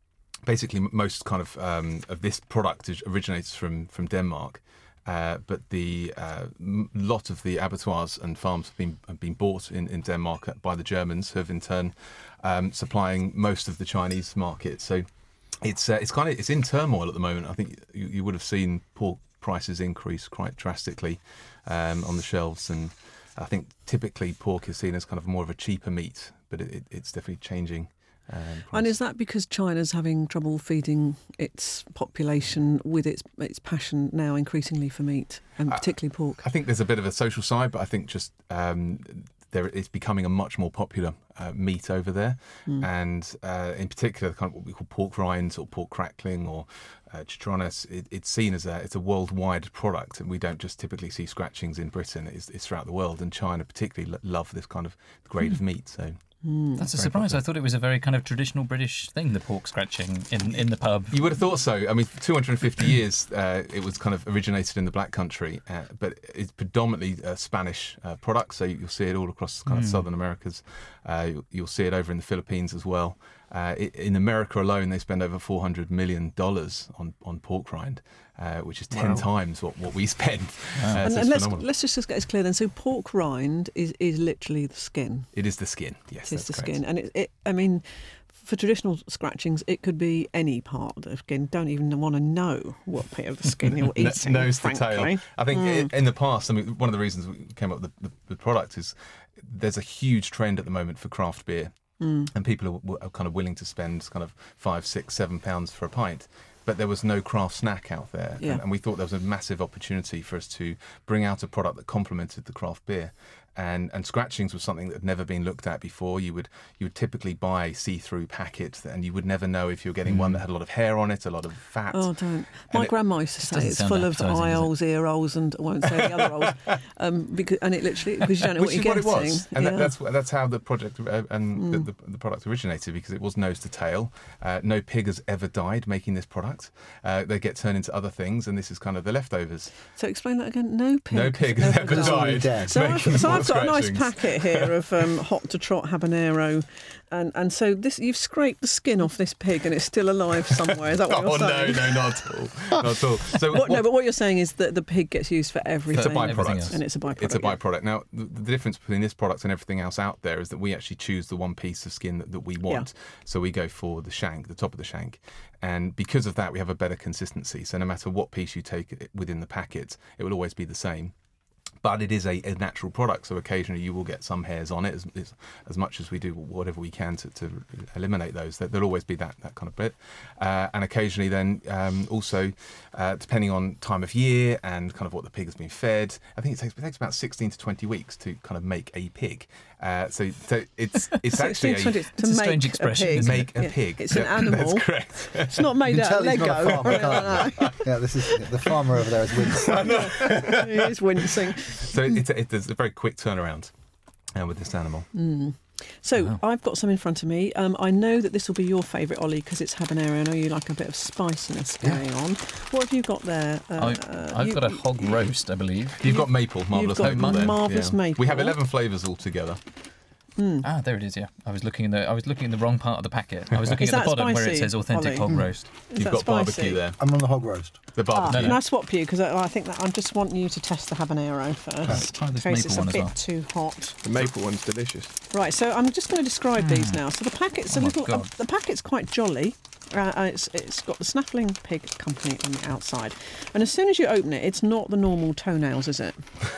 basically most kind of um, of this product is- originates from from Denmark. Uh, but the uh, m- lot of the abattoirs and farms have been have been bought in, in Denmark by the Germans, who have in turn um, supplying most of the Chinese market. So it's uh, it's kind of it's in turmoil at the moment. I think you, you would have seen pork prices increase quite drastically um, on the shelves, and I think typically pork is seen as kind of more of a cheaper meat, but it, it, it's definitely changing. Um, And is that because China's having trouble feeding its population with its its passion now increasingly for meat, and particularly pork? I think there's a bit of a social side, but I think just um, there it's becoming a much more popular uh, meat over there, Mm. and uh, in particular, kind of what we call pork rinds or pork crackling or uh, chicharrones. It, it's seen as a it's a worldwide product, and we don't just typically see scratchings in Britain. It's, it's throughout the world, and China particularly lo- love this kind of grade of meat. So. That's a surprise. I thought it was a very kind of traditional British thing, the pork scratching in, in the pub. You would have thought so. I mean, for two hundred fifty years, uh, it was kind of originated in the Black Country, uh, but it's predominantly a Spanish uh, product. So you'll see it all across kind of Mm. southern Americas. Uh, you'll, you'll see it over in the Philippines as well. Uh, i in America alone, they spend over four hundred million dollars on, on pork rind, uh, which is ten Wow. times what, what we spend. Uh, and so and it's let's phenomenal. let's just get this clear then. So pork rind is, is literally the skin. It is the skin. Yes, It is that's the correct. skin, and it, it. I mean, for traditional scratchings, it could be any part of the skin. Don't even want to know what bit of the skin you're No- eating. nose to tail. frankly. I think Mm. i in the past, I mean, one of the reasons we came up with the, the, the product is there's a huge trend at the moment for craft beer, Mm. and people are, w- are kind of willing to spend kind of five, six, seven pounds for a pint. But there was no craft snack out there, Yeah. and, and we thought there was a massive opportunity for us to bring out a product that complemented the craft beer. And, and scratchings was something that had never been looked at before. You would you would typically buy see-through packets, and you would never know if you were getting one that had a lot of hair on it, a lot of fat. Oh, don't. My it grandma used to just say doesn't it's sound full of appetising, eye does it? holes, ear holes, and I won't say the other holes. Um, because, and it literally, because you don't know Which what you're is what getting. it was, and Yeah. that, that's that's how the project uh, and Mm. the, the, the product originated, because it was nose to tail. Uh, no pig has ever died making this product. Uh, they get turned into other things, and this is kind of the leftovers. So explain that again. No pig. No pig has has ever ever died. already died. dead. So I've, making so more I've got a nice scratchings. packet here of um, hot to trot habanero, and and so this you've scraped the skin off this pig, and it's still alive somewhere. Is that what Oh you're no, saying? no, not at all, not at all. So What, no, but what you're saying is that the pig gets used for everything. It's a Everything byproduct. else. And it's a byproduct. It's a yeah. byproduct. Now, the, the difference between this product and everything else out there is that we actually choose the one piece of skin that, that we want. So we go for the shank, the top of the shank. And because of that, we have a better consistency. So no matter what piece you take within the packet, it will always be the same. But it is a, a natural product, so occasionally you will get some hairs on it, as, as, as much as we do whatever we can to, to eliminate those. There, there'll always be that, that kind of bit. Uh, and occasionally then um, also, uh, depending on time of year and kind of what the pig has been fed, I think it takes, it takes about sixteen to twenty weeks to kind of make a pig. Uh, so, so it's it's actually sixteen, twenty a, to It's a make strange expression, pig. isn't it? make a Yeah. pig. It's an Yeah, animal. That's correct. It's not made You out can of tell he's Lego. not a farmer, I can't you? Yeah, this is the farmer over there is wincing. know. He is wincing. So it's a, it's a very quick turnaround uh, with this animal. Mm. So Wow. I've got some in front of me. Um, I know that this will be your favourite, Ollie, because it's habanero. I know you like a bit of spiciness going on. What have you got there? Uh, I, uh, I've you- got a hog roast, I believe. You've got maple, marvellous got maple. there. marvellous maple. We have eleven flavours altogether. Mm. Ah, there it is. Yeah, I was looking in the I was looking in the wrong part of the packet. I was looking Is at the that bottom where it spicy, says authentic Ollie? hog Mm. roast. Is You've that got spicy? barbecue there. I'm on the hog roast. The Ah, barbecue. Can I swap you? Because I, I think that I just want you to test the habanero first. Let's try this in case maple it's a one as bit well. too hot. The maple one's delicious. Right, so I'm just going to describe these now. So the packet's Oh a my little. Uh, God. the packet's quite jolly. Uh, uh, it's it's got the Snaffling Pig Company on the outside, and as soon as you open it, it's not the normal toenails, is it?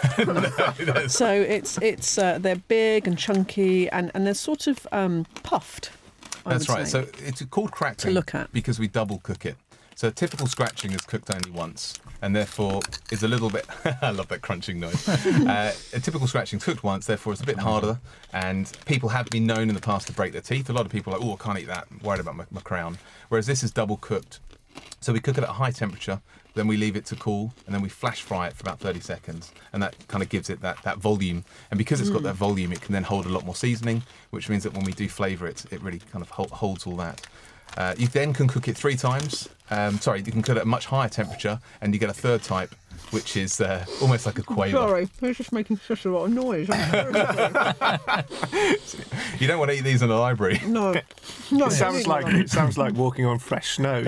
So it's it's uh, they're big and chunky, and, and they're sort of um, puffed. I That's would right. say. So it's called crackling To look at. because we double cook it. So typical scratching is cooked only once, and therefore is a little bit. I love that crunching noise. uh, a typical scratching is cooked once, therefore it's a bit harder. And people have been known in the past to break their teeth. A lot of people are like, oh, I can't eat that. I'm worried about my, my crown. Whereas this is double cooked. So we cook it at a high temperature, then we leave it to cool, and then we flash fry it for about thirty seconds, and that kind of gives it that, that volume. And because it's got that volume, it can then hold a lot more seasoning, which means that when we do flavour it, it really kind of hol- holds all that. Uh, you then can cook it three times. Um, sorry, you can cook it at a much higher temperature, and you get a third type which is uh, almost like a quaver. Sorry, he's just making such a lot of noise. You don't want to eat these in the library. No, no. It sounds like it sounds like walking on fresh snow.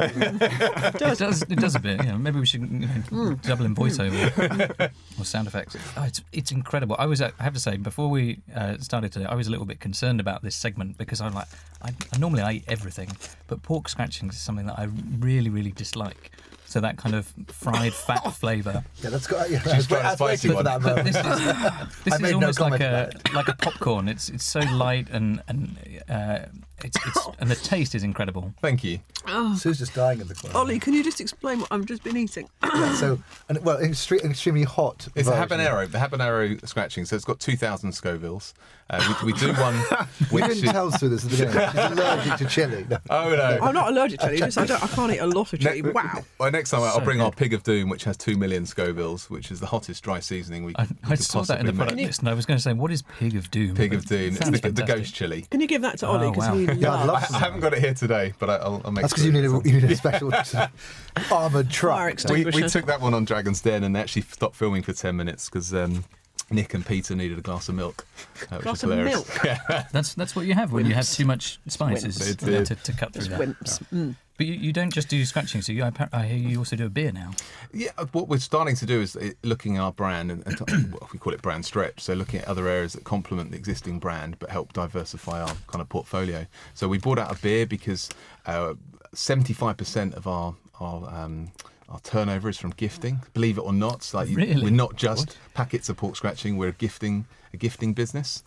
It does. It does a bit. Yeah, maybe we should you know, double in voiceover or sound effects. Oh, it's it's incredible. I was. I have to say, before we uh, started today, I was a little bit concerned about this segment because I'm like, I, I normally I eat everything, but pork scratchings is something that I really, really dislike. So that kind of fried fat flavour. Yeah, that's got. Yeah, She's that's, got a spicy waiting for one. that But moment. this is I this is made no almost like comment a about like a popcorn. It's it's so light and and uh, it's it's and the taste is incredible. Thank you. Sue's just dying in the corner. Ollie, can you just explain what I've just been eating? Yeah, so, and, well, extre- extremely hot. It's a version. habanero, the habanero scratching. So it's got two thousand Scovilles. Uh, we, we do one We which didn't is, tell Sue this at the beginning. She's allergic to chili. No. oh no. I'm not allergic to chili. Just I don't. I can't eat a lot of chili. Ne- Wow. Well, next time I'll So bring our good. Pig of Doom, which has two million Scovilles, which is the hottest dry seasoning we, I, we I could saw that in the possibly product make. list, and I was going to say, what is Pig of Doom? Pig But of Doom. it It's sounds the, the fantastic. ghost chili. Can you give that to Ollie Oh, because wow. he Yeah, I'd love I, some. I haven't got it here today, but I, I'll, I'll make That's because sure you need it's a on. you need a special armoured Fire truck. extinguisher. we, we took that one on Dragon's Den and actually stopped filming for ten minutes because um, Nick and Peter needed a glass of milk. Uh, which Glass is of hilarious. milk? Yeah. That's that's what you have when you have Wimps. too much spices Wimps. you know, It to, to cut through Just that. wimps. Mm. But you, you don't just do scratching, so you, I, I hear you also do a beer now. Yeah, what we're starting to do is uh, looking at our brand, and, and well, we call it brand stretch. So looking at other areas that complement the existing brand but help diversify our kind of portfolio. So we brought out a beer because uh, seventy-five percent of our our um, our turnover is from gifting. Believe it or not, like you- Really? we're not just packets of pork scratching. We're a gifting a gifting business.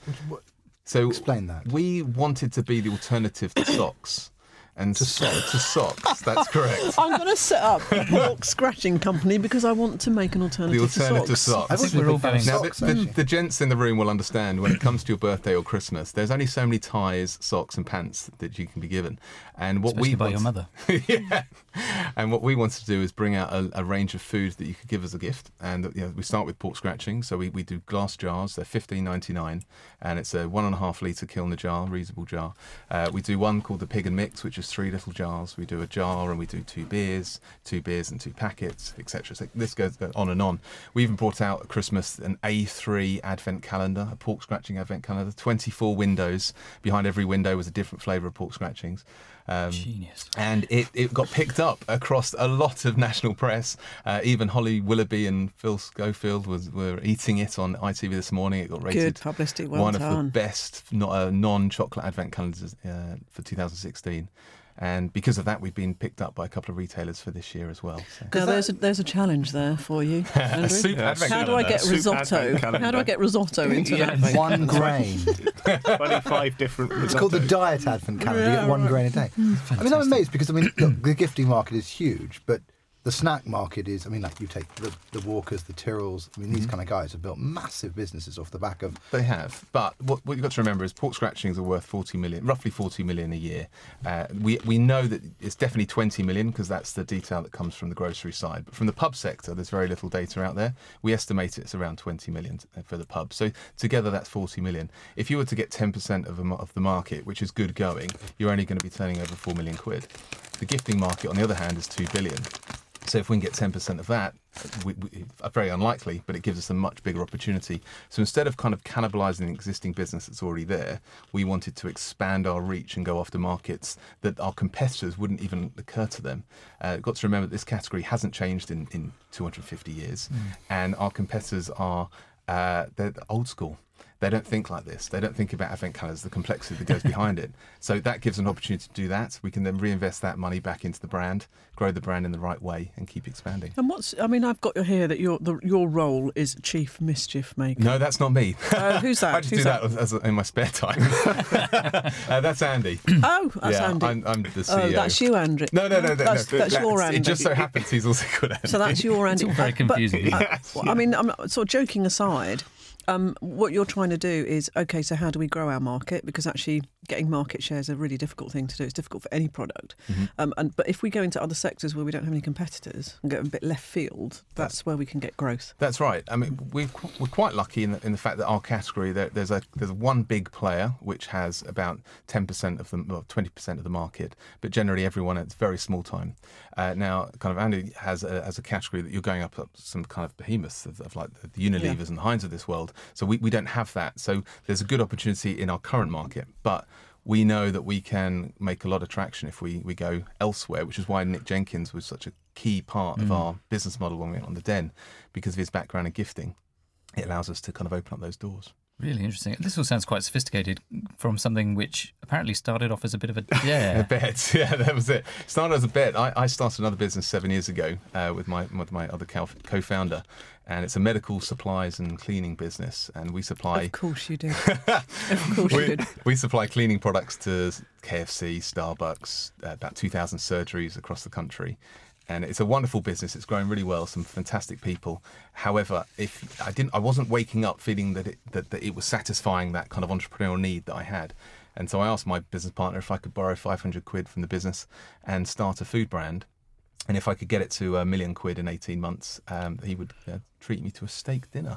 So Explain that. we wanted to be the alternative to socks. And To socks. To socks, that's correct. I'm going to set up a pork scratching company because I want to make an alternative, The alternative to to socks. socks. I think we're all going. Now, Socks, the, the, actually. the gents in the room will understand when it comes to your birthday or Christmas, there's only so many ties, socks, and pants that you can be given. And what Especially we by want, your mother. yeah. And what we wanted to do is bring out a, a range of foods that you could give as a gift. And you know, we start with pork scratching. So we, we do glass jars. They're fifteen ninety-nine, and it's a one and a half litre kilner jar, reusable jar. Uh, we do one called the Pig and Mix, which is three little jars. We do a jar, and we do two beers, two beers and two packets, et cetera. So this goes on and on. We even brought out at Christmas an A three advent calendar, a pork scratching advent calendar, twenty-four windows. Behind every window was a different flavour of pork scratchings. Um, Genius. and it, it got picked up across a lot of national press. Uh, even Holly Willoughby and Phil Schofield was were eating it on I T V this morning. It got rated Good publicity. Well one of done. the best not, uh, non-chocolate advent calendars uh, for two thousand sixteen. And because of that, we've been picked up by a couple of retailers for this year as well. So. Now, there's a, there's a challenge there for you, Andrew. Soup Yeah. advent How do I calendar. get Soup risotto? advent calendar. How do I get risotto into Yeah. that? One grain. twenty-five different. It's called the diet advent calendar. You Yeah, get one right. grain a day. I mean, I'm amazed because I mean, look, the gifting market is huge, but the snack market is. I mean, like you take the, the Walkers, the Tyrrells. I mean, these kind of guys have built massive businesses off the back of. They have, but what, what you've got to remember is pork scratchings are worth forty million, roughly forty million a year. Uh, we we know that it's definitely twenty million because that's the detail that comes from the grocery side. But from the pub sector, there's very little data out there. We estimate it's around twenty million for the pub. So together, that's forty million. If you were to get ten percent of, a, of the market, which is good going, you're only going to be turning over four million quid. The gifting market, on the other hand, is two billion. So if we can get ten percent of that, we, we, very unlikely, but it gives us a much bigger opportunity. So instead of kind of cannibalising an existing business that's already there, we wanted to expand our reach and go after markets that our competitors wouldn't even occur to them. Uh, got to remember that this category hasn't changed in, in two hundred fifty years, mm. and our competitors are uh, they're old school. They don't think like this. They don't think about advent calendars, the complexity that goes behind it. So that gives an opportunity to do that. We can then reinvest that money back into the brand, grow the brand in the right way, and keep expanding. And what's? I mean, I've got here that your the, your role is chief mischief maker. No, that's not me. Uh, who's that? I just Who's do that, as a, in my spare time. uh, that's Andy. Oh, that's yeah, Andy. I'm, I'm the C E O. Oh, that's you, Andrew. No, no, no, no. That's, no, that's your Andy. It just so happens he's also good at it. So that's your Andy. It's all very But, confusing. uh, well, I mean, I'm not, sort of joking aside. Um, what you're trying to do is, okay, so how do we grow our market? Because actually getting market share is a really difficult thing to do. It's difficult for any product. Mm-hmm. Um, and But if we go into other sectors where we don't have any competitors and go a bit left field, that's, that's where we can get growth. That's right. I mean, we're, we're quite lucky in the, in the fact that our category, there, there's a there's one big player which has about ten percent of the, well, twenty percent of the market, but generally everyone, it's very small time. Uh, now, kind of Andy has a, as a category that you're going up, up some kind of behemoths of, of like the Unilevers yeah. and the Heinz of this world. So we, we don't have that. So there's a good opportunity in our current market. But we know that we can make a lot of traction if we, we go elsewhere, which is why Nick Jenkins was such a key part mm. of our business model when we went on the Den, because of his background in gifting. It allows us to kind of open up those doors. Really interesting. This all sounds quite sophisticated from something which apparently started off as a bit of a dare. a bet, yeah, that was it. Started as a bet. I, I started another business seven years ago uh, with my with my other co-founder, and it's a medical supplies and cleaning business, and we supply. Of course you do. Of course we, you did. We supply cleaning products to K F C, Starbucks, uh, about two thousand surgeries across the country. And it's a wonderful business. It's growing really well. Some fantastic people. However, if I didn't, I wasn't waking up feeling that it that, that it was satisfying that kind of entrepreneurial need that I had. And so I asked my business partner if I could borrow five hundred quid from the business and start a food brand. And if I could get it to a million quid in eighteen months, um, he would uh, treat me to a steak dinner.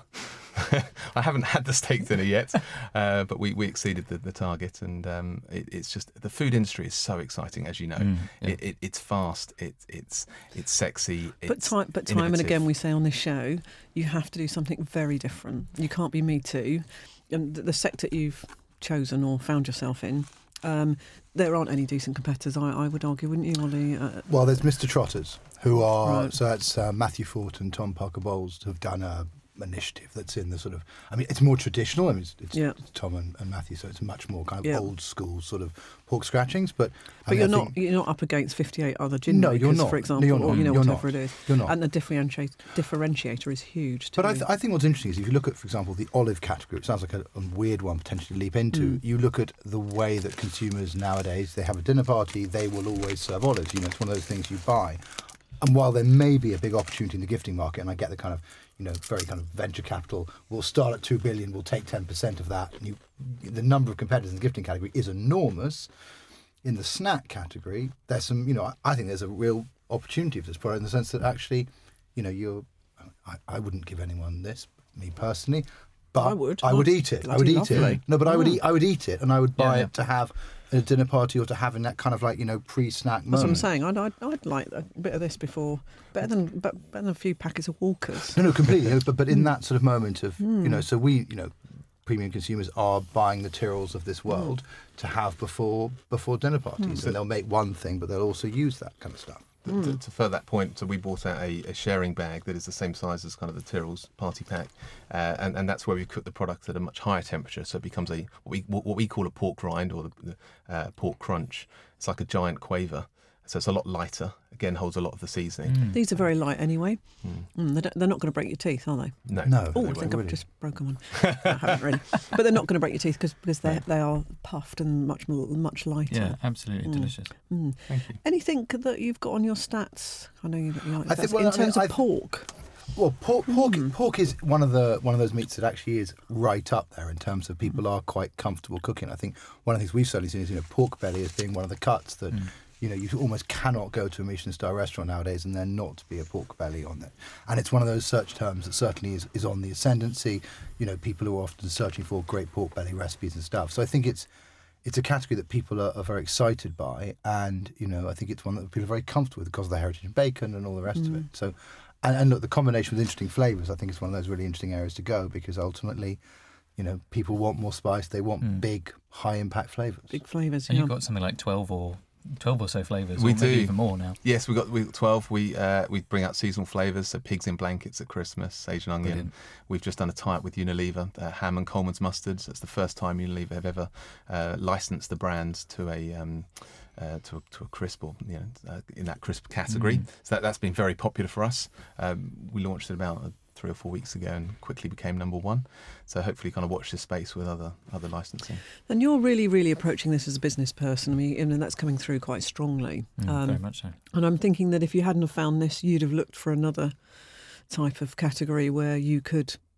I haven't had the steak dinner yet, uh, but we, we exceeded the, the target. And um, it, it's just, the food industry is so exciting, as you know. Mm, yeah. it, it, it's fast, it, it's it's sexy. It's but time, but time and again, we say on this show, you have to do something very different. You can't be Me Too. And the, the sector you've chosen or found yourself in, Um, there aren't any decent competitors, I, I would argue, wouldn't you, Ollie? Uh, well, there's Mister Trotters, who are, right. so that's uh, Matthew Fort and Tom Parker Bowles have done a initiative that's in the sort of, I mean, it's more traditional. I mean, it's, it's, yeah. it's Tom and, and Matthew, so it's much more kind of yeah. old school sort of pork scratchings. But but I mean, you're I not think, you're not up against fifty-eight other gin no, makers, you're not. for example, no, or you know you're whatever not. it is. You're not. And the differentiate, differentiator is huge too. But I, th- I think what's interesting is if you look at, for example, the olive category, it sounds like a, a weird one potentially to leap into. Mm. You look at the way that consumers nowadays, they have a dinner party, they will always serve olives. You know, it's one of those things you buy. And while there may be a big opportunity in the gifting market, and I get the kind of, you know, very kind of venture capital, we'll start at two billion, we'll take ten percent of that. And you, the number of competitors in the gifting category is enormous. In the snack category, there's some, you know, I, I think there's a real opportunity for this product in the sense that actually, you know, you're, I, I wouldn't give anyone this, me personally, but I would. I would eat it. I would eat lovely. it. No, but oh. I would eat. I would eat it, and I would buy yeah, yeah. it to have at a dinner party or to have in that kind of like, you know, pre-snack moment. That's what I'm saying. I'd, I'd, I'd like a bit of this before, better than but better than a few packets of Walkers. No, no, completely. but but in that sort of moment of, mm. you know, so we, you know, premium consumers are buying the Tyrrells of this world mm. to have before before dinner parties, mm. and they'll make one thing, but they'll also use that kind of stuff. Mm. To, to further that point, so we bought out a, a sharing bag that is the same size as kind of the Tyrrell's party pack, uh, and, and that's where we cook the product at a much higher temperature, so it becomes a what we what we call a pork rind or the, the uh, pork crunch. It's like a giant quaver, so it's a lot lighter. Again, holds a lot of the seasoning. Mm. These are very light anyway. Mm. Mm, they don't, they're not going to break your teeth, are they? No. No. Oh, I think I've really. just broken one. I haven't really. But they're not going to break your teeth because because they they are puffed and much more, much lighter. Yeah, absolutely mm. delicious. Mm. Thank you. Anything that you've got on your stats? I know you've got your I think, well, in I terms mean, of I've, pork. Well, pork, pork, Mm. pork is one of the one of those meats that actually is right up there in terms of people are quite comfortable cooking. I think one of the things we've certainly seen is, you know, pork belly as being one of the cuts that, mm. you know, you almost cannot go to a Michelin star restaurant nowadays and there not be a pork belly on it. And it's one of those search terms that certainly is, is on the ascendancy. You know, people who are often searching for great pork belly recipes and stuff. So I think it's it's a category that people are, are very excited by, and, you know, I think it's one that people are very comfortable with because of the heritage in bacon and all the rest mm. of it. So. And, and look, the combination with interesting flavours, I think, is one of those really interesting areas to go because ultimately, you know, people want more spice. They want mm. big, high-impact flavours. Big flavours, And yeah. you've got something like twelve or twelve or so flavours. We or maybe do. even more now. Yes, we've got we got twelve. We uh, we bring out seasonal flavours, so pigs in blankets at Christmas, Asian onion. Brilliant. We've just done a tie-up with Unilever, uh, ham and Coleman's mustards. That's the first time Unilever have ever uh, licensed the brands to a... Um, Uh, to, a, to a crisp or, you know, uh, in that crisp category. Mm. So that, that's been very popular for us. Um, we launched it about uh, three or four weeks ago and quickly became number one. So hopefully kind of watch this space with other other licensing. And you're really, really approaching this as a business person. I mean, and that's coming through quite strongly. Mm, um, very much so. And I'm thinking that if you hadn't have found this, you'd have looked for another type of category where you could,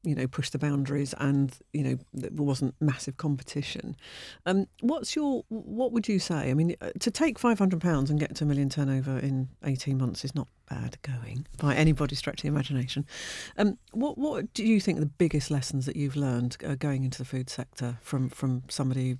you know, push the boundaries, and you know, there wasn't massive competition. Um, what's your what would you say? I mean, to take five hundred pounds and get to a million turnover in eighteen months is not bad going by anybody's stretch of the imagination. Um, what what do you think are the biggest lessons that you've learned uh, going into the food sector from from somebody,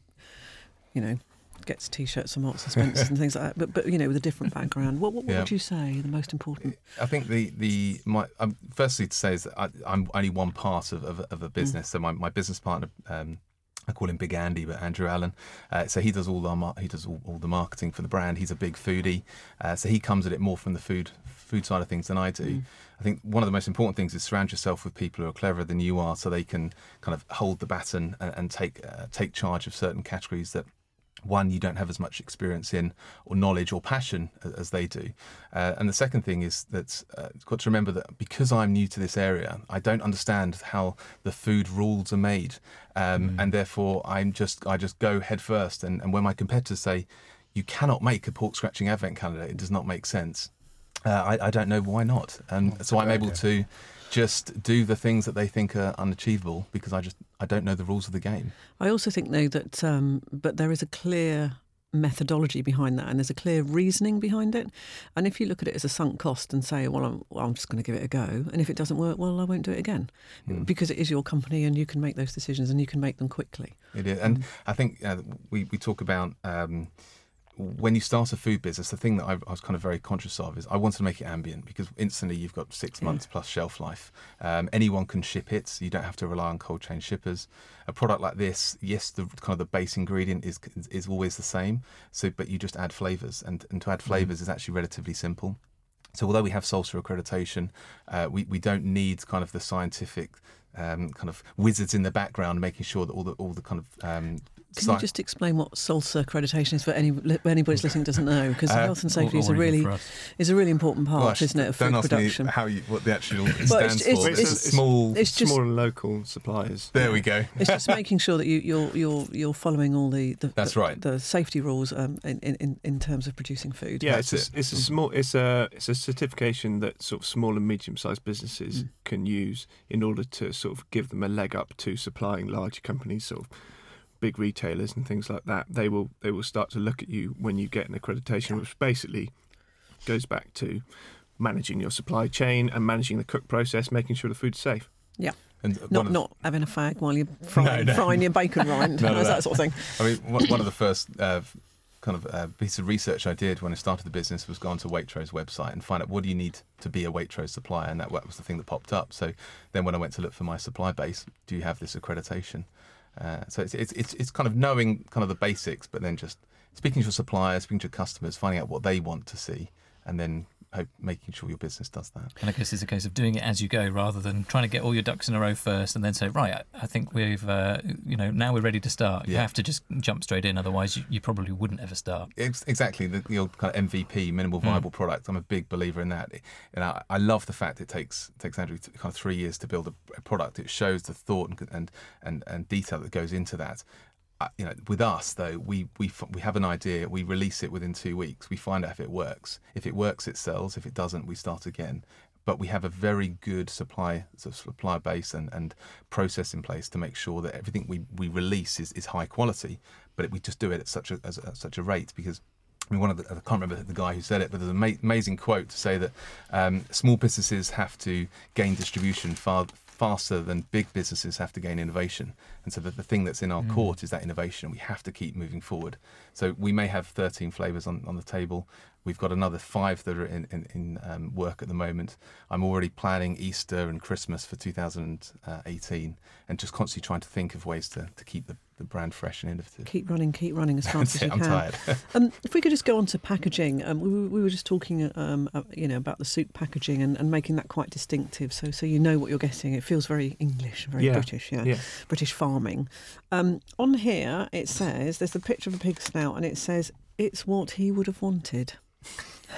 you know, gets T-shirts and Marks and Spencers and things like that, but but you know, with a different background? What what, what Yeah. would you say are the most important? I think the the my um, firstly to say is that I, I'm only one part of of, of a business. Mm. So my, my business partner. Um, I call him Big Andy, but Andrew Allen. Uh, so he does all the mar- he does all, all the marketing for the brand. He's a big foodie, uh, so he comes at it more from the food food side of things than I do. Mm. I think one of the most important things is surround yourself with people who are cleverer than you are, so they can kind of hold the baton and, and take uh, take charge of certain categories that, one, you don't have as much experience in, or knowledge or passion as they do. Uh, and the second thing is that uh, you've got to remember that because I'm new to this area, I don't understand how the food rules are made. Um, mm. And therefore, I'm just I just go head first. And, and when my competitors say, you cannot make a pork scratching advent calendar, it does not make sense. Uh, I, I don't know why not. And oh, so I'm able to just do the things that they think are unachievable because I just I don't know the rules of the game. I also think, though, that um, but there is a clear methodology behind that, and there's a clear reasoning behind it. And if you look at it as a sunk cost and say, well, I'm, well, I'm just going to give it a go, and if it doesn't work, well, I won't do it again, mm. because it is your company and you can make those decisions and you can make them quickly. It is, and mm. I think uh, we we talk about. Um, When you start a food business, the thing that I, I was kind of very conscious of is I wanted to make it ambient, because instantly you've got six months yeah. plus shelf life. Um, anyone can ship it, so you don't have to rely on cold chain shippers. A product like this, yes, the kind of the base ingredient is is always the same. So, but you just add flavors, and, and to add flavors mm. is actually relatively simple. So, although we have SALSA accreditation, uh, we we don't need kind of the scientific um, kind of wizards in the background making sure that all the all the kind of um, Can you just explain what SALSA accreditation is for any anybody's listening doesn't know? Because uh, health and safety is a really is a really important part, well, isn't it, of food don't production? Don't ask me how you, what the actual it well, stands it's, it's, for. It's, it's, it's a small, it's just, small and local suppliers. There we go. It's just making sure that you, you're you're you're following all the, the that's the, right the safety rules um, in, in in terms of producing food. Yeah, that's it's a, it. it's a small it's a it's a certification that sort of small and medium sized businesses mm. can use in order to sort of give them a leg up to supplying larger companies, sort of big retailers and things like that. They will they will start to look at you when you get an accreditation, which basically goes back to managing your supply chain and managing the cook process, making sure the food's safe. Yeah. And not of, not having a fag while you're frying, no, no. frying your bacon rind, no, no, that sort of thing. I mean, one of the first uh, kind of uh, piece of research I did when I started the business was go onto Waitrose website and find out what do you need to be a Waitrose supplier, and that was the thing that popped up. So then when I went to look for my supply base, do you have this accreditation? Uh, so it's, it's it's it's kind of knowing kind of the basics, but then just speaking to your suppliers, speaking to your customers, finding out what they want to see, and then hope, making sure your business does that. And I guess it's a case of doing it as you go, rather than trying to get all your ducks in a row first and then say, right, I, I think we've, uh, you know, now we're ready to start. You yeah. have to just jump straight in, otherwise you, you probably wouldn't ever start. It's exactly, the, the old kind of M V P, minimal viable mm. product. I'm a big believer in that. And I, I love the fact it takes it takes Andrew kind of three years to build a, a product. It shows the thought and and, and, and detail that goes into that. Uh, you know, with us though, we we we have an idea, we release it within two weeks. We find out if it works. If it works, it sells. If it doesn't, we start again. But we have a very good supply sort of supply base and, and process in place to make sure that everything we, we release is, is high quality. But it, we just do it at such a as, at such a rate because. I mean, one of the, I can't remember the guy who said it, but there's an ama- amazing quote to say that um, small businesses have to gain distribution far faster than big businesses have to gain innovation. And so the, the thing that's in our mm. court is that innovation. We have to keep moving forward. So we may have thirteen flavours on, on the table. We've got another five that are in, in, in um, work at the moment. I'm already planning Easter and Christmas for two thousand eighteen and just constantly trying to think of ways to, to keep the, the brand fresh and innovative. Keep running, keep running as fast as you I'm can. tired. um, if we could just go on to packaging. Um, we, we were just talking um, uh, you know, about the soup packaging and, and making that quite distinctive so so you know what you're getting. It feels very English, very yeah. British, yeah. yeah. British farming. Um, on here it says, there's a picture of a pig snout and it says, it's what he would have wanted.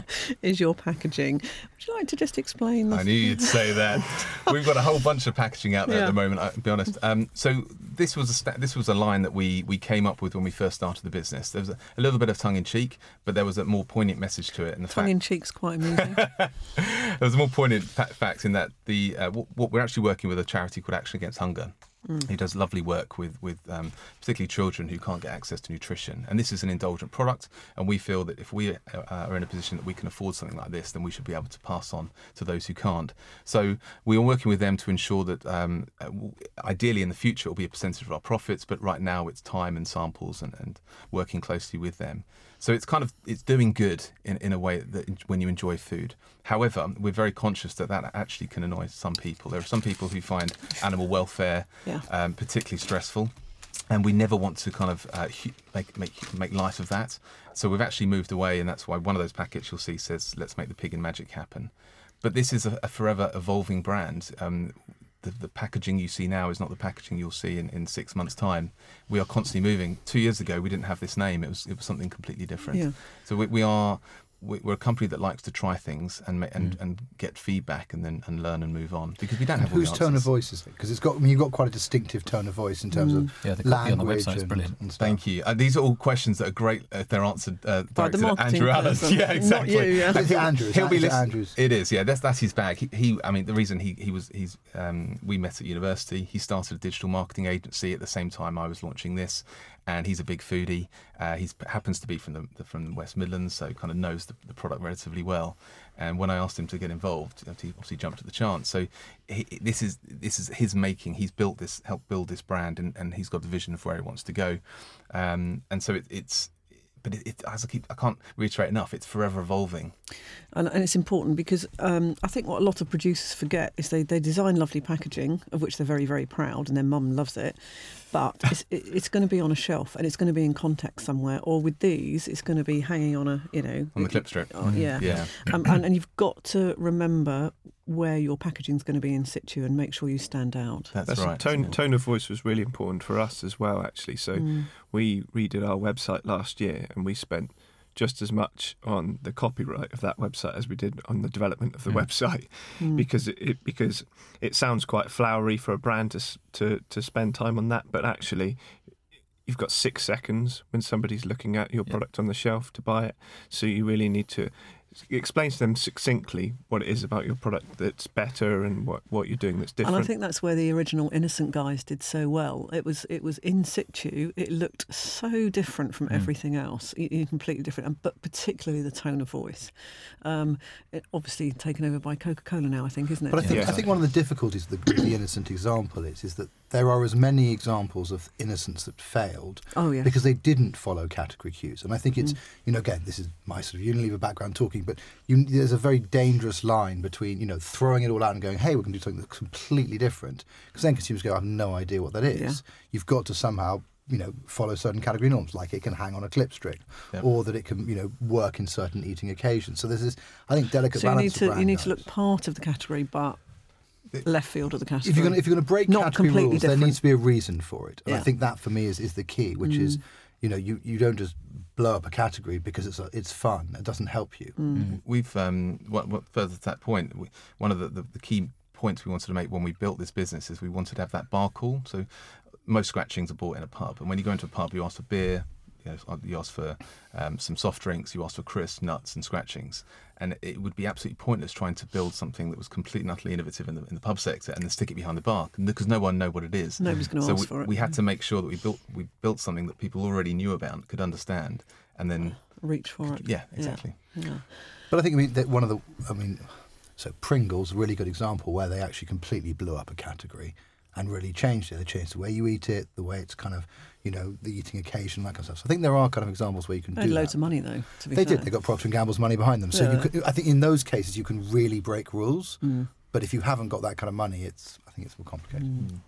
is your packaging. Would you like to just explain? The I knew you'd say that. We've got a whole bunch of packaging out there Yeah. at the moment. I'll be honest. Um, so this was a sta- this was a line that we we came up with when we first started the business. There was a, a little bit of tongue in cheek, but there was a more poignant message to it. And the tongue fact in cheek's quite amusing. there was a more poignant fa- fact in that the uh, what, what we're actually working with a charity called Action Against Hunger. Mm. He does lovely work with with um, particularly children who can't get access to nutrition, and this is an indulgent product. And we feel that if we uh, are in a position that we can afford something like this, then we should be able to pass on to those who can't. So we are working with them to ensure that, um, ideally in the future, it will be a percentage of our profits. But right now, it's time and samples and, and working closely with them. So it's kind of it's doing good in, in a way that when you enjoy food. However, we're very conscious that that actually can annoy some people. There are some people who find animal welfare Yeah. um, particularly stressful, and we never want to kind of uh, hu- make make make light of that. So we've actually moved away, and that's why one of those packets you'll see says "Let's make the pig and magic happen." But this is a, a forever evolving brand. Um, The, the packaging you see now is not the packaging you'll see in, in six months' time. We are constantly moving. Two years ago, we didn't have this name. It was it was something completely different. Yeah. So we, we are we- we're a company that likes to try things and ma- and, Mm. and get feedback and then and learn and move on, because we don't have all Whose the tone of answers. voice is it? Because it's got. I mean, you've got quite a distinctive tone of voice in terms Mm. of Yeah, the copy on the language website is and, brilliant. and stuff. Thank you. Uh, these are all questions that are great if they're answered uh, By the directed at marketing Andrew Allen. person, Yeah, exactly. not you, yeah. Is it Andrew? Is He'll that- be is it listen- Andrew's? It is, yeah. That's that's his bag. He, he I mean, the reason he he was he's um, we met at university. He started a digital marketing agency at the same time I was launching this, and he's a big foodie. Uh, he happens to be from the, the from the West Midlands, so kind of knows the, the product relatively well. And when I asked him to get involved, he obviously jumped at the chance. So he, this is this is his making. He's built this, helped build this brand, and, and he's got a vision of where he wants to go. Um, and so it, it's. But it, it, as I keep, I can't reiterate enough. It's forever evolving. And, and it's important because um, I think what a lot of producers forget is they, they design lovely packaging, of which they're very, very proud, and their mum loves it. But it's, it, it's going to be on a shelf, and it's going to be in context somewhere. Or with these, it's going to be hanging on a, you know... On the clip strip. Oh, yeah. Yeah. Um, and, and you've got to remember where your packaging's going to be in situ and make sure you stand out. That's, That's right. Tone tone of voice was really important for us as well, actually. So Mm. we redid our website last year, and we spent just as much on the copyright of that website as we did on the development of the Mm. website, Mm. because it, it because it sounds quite flowery for a brand to s- to to spend time on that, but actually you've got six seconds when somebody's looking at your Yeah. product on the shelf to buy it. So you really need to explain to them succinctly what it is about your product that's better and what, what you're doing that's different. And I think that's where the original Innocent guys did so well. It was it was in situ. It looked so different from Mm. everything else, i- i- completely different, and but particularly the tone of voice. Um, it, obviously taken over by Coca-Cola now, I think, isn't it? But I think Yeah. I think one of the difficulties of the, the innocent example is is that there are as many examples of innocence that failed Oh yeah. because they didn't follow category cues. And I think it's Mm. you know again this is my sort of Unilever background talking, but you, there's a very dangerous line between you know throwing it all out and going, hey, we're going to do something that's completely different, because then consumers go, I have no idea what that is. Yeah. You've got to somehow you know follow certain category norms, like it can hang on a clip strip, Yep. or that it can you know work in certain eating occasions. So there's this I think delicate So you balance. need of to you brand need to guides. look part of the category, but left field of the category. If you're going to, if you're going to break Not category completely rules, there different. needs to be a reason for it. And I Yeah. think that for me is, is the key, which is, Mm. you know, you, you don't just blow up a category because it's a, it's fun. It doesn't help you. Mm. We've um, what, what further to that point. We, one of the, the, the key points we wanted to make when we built this business is we wanted to have that bar call. So most scratchings are bought in a pub, and when you go into a pub, you ask for beer, you, know, you ask for um, some soft drinks, you ask for crisps, nuts, and scratchings. And it would be absolutely pointless trying to build something that was completely and utterly innovative in the, in the pub sector and then stick it behind the bar, because no one know what it is. Nobody's going to So ask we, for it. we had to make sure that we built we built something that people already knew about, could understand, and then reach for it. yeah, exactly. Yeah. But I think I mean that one of the, I mean, so Pringles, a really good example where they actually completely blew up a category and really changed it. They changed the way you eat it, the way it's kind of, you know, the eating occasion, that kind of stuff. So I think there are kind of examples where you can They do had loads that. of money though. To be They fair. did. They got Procter and Gamble's money behind them. So Yeah. you could, I think in those cases you can really break rules. Mm. But if you haven't got that kind of money, it's I think it's more complicated. Mm.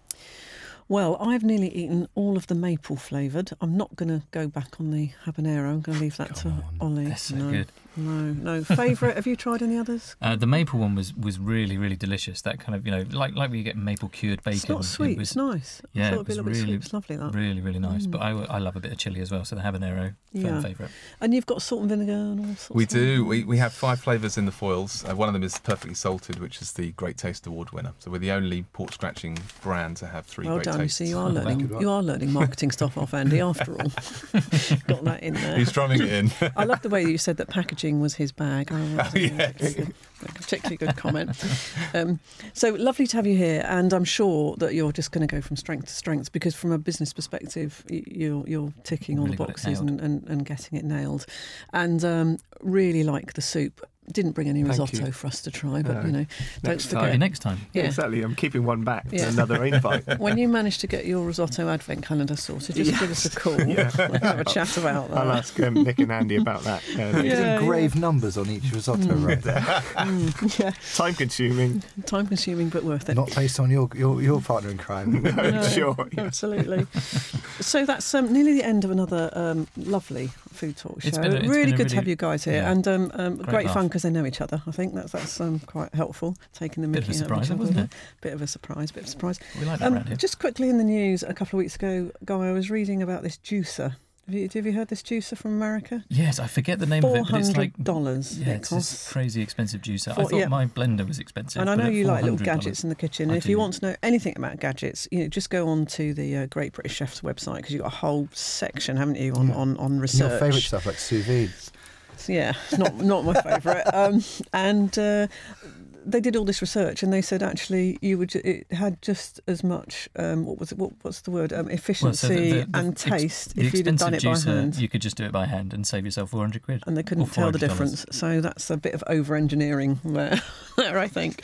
Well, I've nearly eaten all of the maple flavoured. I'm not going to go back on the habanero. I'm going to leave that Come to on. Ollie. They're so No. good. No, no. Favourite? Have you tried any others? Uh, the maple one was, was really, really delicious. That kind of, you know, like like when you get maple cured bacon. It's not sweet. It was, it's nice. Yeah, I thought it it'd be was a little really, bit sweet. It's lovely, that. really, really nice. Mm. But I, I love a bit of chilli as well, so the habanero, Yeah. firm favourite. And you've got salt and vinegar and all sorts. We of do. things. We, we have five flavours in the foils. Uh, one of them is perfectly salted, which is the Great Taste Award winner. So we're the only pork scratching brand to have three Well great done. You tastes. see, you are Oh, learning. good one. You are learning marketing stuff off Andy. After all, got that in there. He's drumming it in. I love the way you said that packaging was his bag. Oh, that's a, that's a, a particularly good comment. Um, so lovely to have you here, and I'm sure that you're just going to go from strength to strength, because from a business perspective, y- you're you're ticking all Really the got it boxes nailed. and, and, and getting it nailed. And um, really like the soup. Didn't bring any Thank risotto you. for us to try, but No. you know, don't Next forget. time. Maybe next time. Yeah. Exactly. I'm keeping one back for Yeah. another invite. When you manage to get your risotto advent calendar sorted, just give us a call. Yeah. We'll have a chat about that. I'll ask um, Nick and Andy about that. Uh, You Yeah, can engrave numbers on each risotto, right? Mm, yeah, Time consuming. time consuming but worth it. Not based on your your, your partner in crime. No, No, sure. Yeah. Absolutely. So that's um, nearly the end of another um, lovely food talk show. It's been a- it's really been a good to have really- you guys here, yeah. and um, um, great, Great fun laugh. because they know each other. I think that's that's um, quite helpful. Taking the Bit of a mickey out surprise, each other. wasn't it? Bit of a surprise. Bit of a surprise. We like that Um, around here. just quickly in the news, a couple of weeks ago, Guy, I was reading about this juicer. Have you, have you heard this juicer from America? Yes, I forget the name of Four it, but it's hundred like dollars. yeah, it it's this costs. crazy expensive juicer. I For- thought yeah. my blender was expensive. And I but know at you like little four hundred dollars gadgets in the kitchen. I And if you do. want to know anything about gadgets, you know, just go on to the uh, Great British Chef's website, because you've got a whole section, haven't you, on, Yeah. on, on And research. your favourite stuff like sous vides. Yeah, not not my favourite. Um, and uh, they did all this research, and they said actually you would ju- it had just as much um, what was it? What, what's the word? Um, Well, efficiency so the- the- the and ex- taste the if you'd have done it by expensive juicer, hand. You could just do it by hand and save yourself four hundred quid. And they couldn't or tell the four hundred dollars. difference. So that's a bit of over engineering there, there, I think.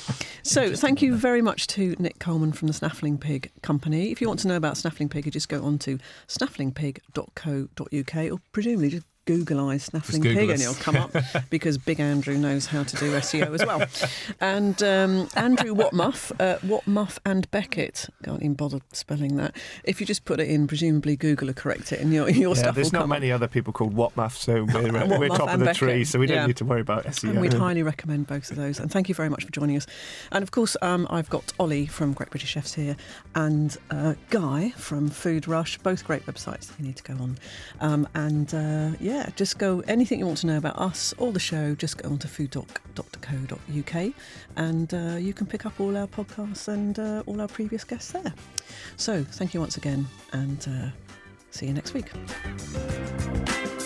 So thank you very much to Nick Coleman from the Snaffling Pig Company. If you want to know about Snaffling Pig, you just go on to snaffling pig dot co dot uk, or presumably just Googleise Snaffling Google Pig us. and it'll come up, because Big Andrew knows how to do S E O as well. And um, Andrew Watmuff, uh, Watmuff and Beckett, can't even bother spelling that. If you just put it in, presumably Google will correct it and your, your Yeah, stuff there's will not come many up. other people called Watmuff, so we're, uh, Watmuff we're top of and the Beckett. tree, so we don't Yeah. need to worry about S E O. And we'd highly recommend both of those. And thank you very much for joining us. And of course, um, I've got Ollie from Great British Chefs here, and uh, Guy from Food Rush, both great websites that you need to go on. Um, and uh, yeah, just go, anything you want to know about us or the show, just go on to food doc dot co dot uk, and uh, you can pick up all our podcasts and uh, all our previous guests there. So thank you once again, and uh, see you next week.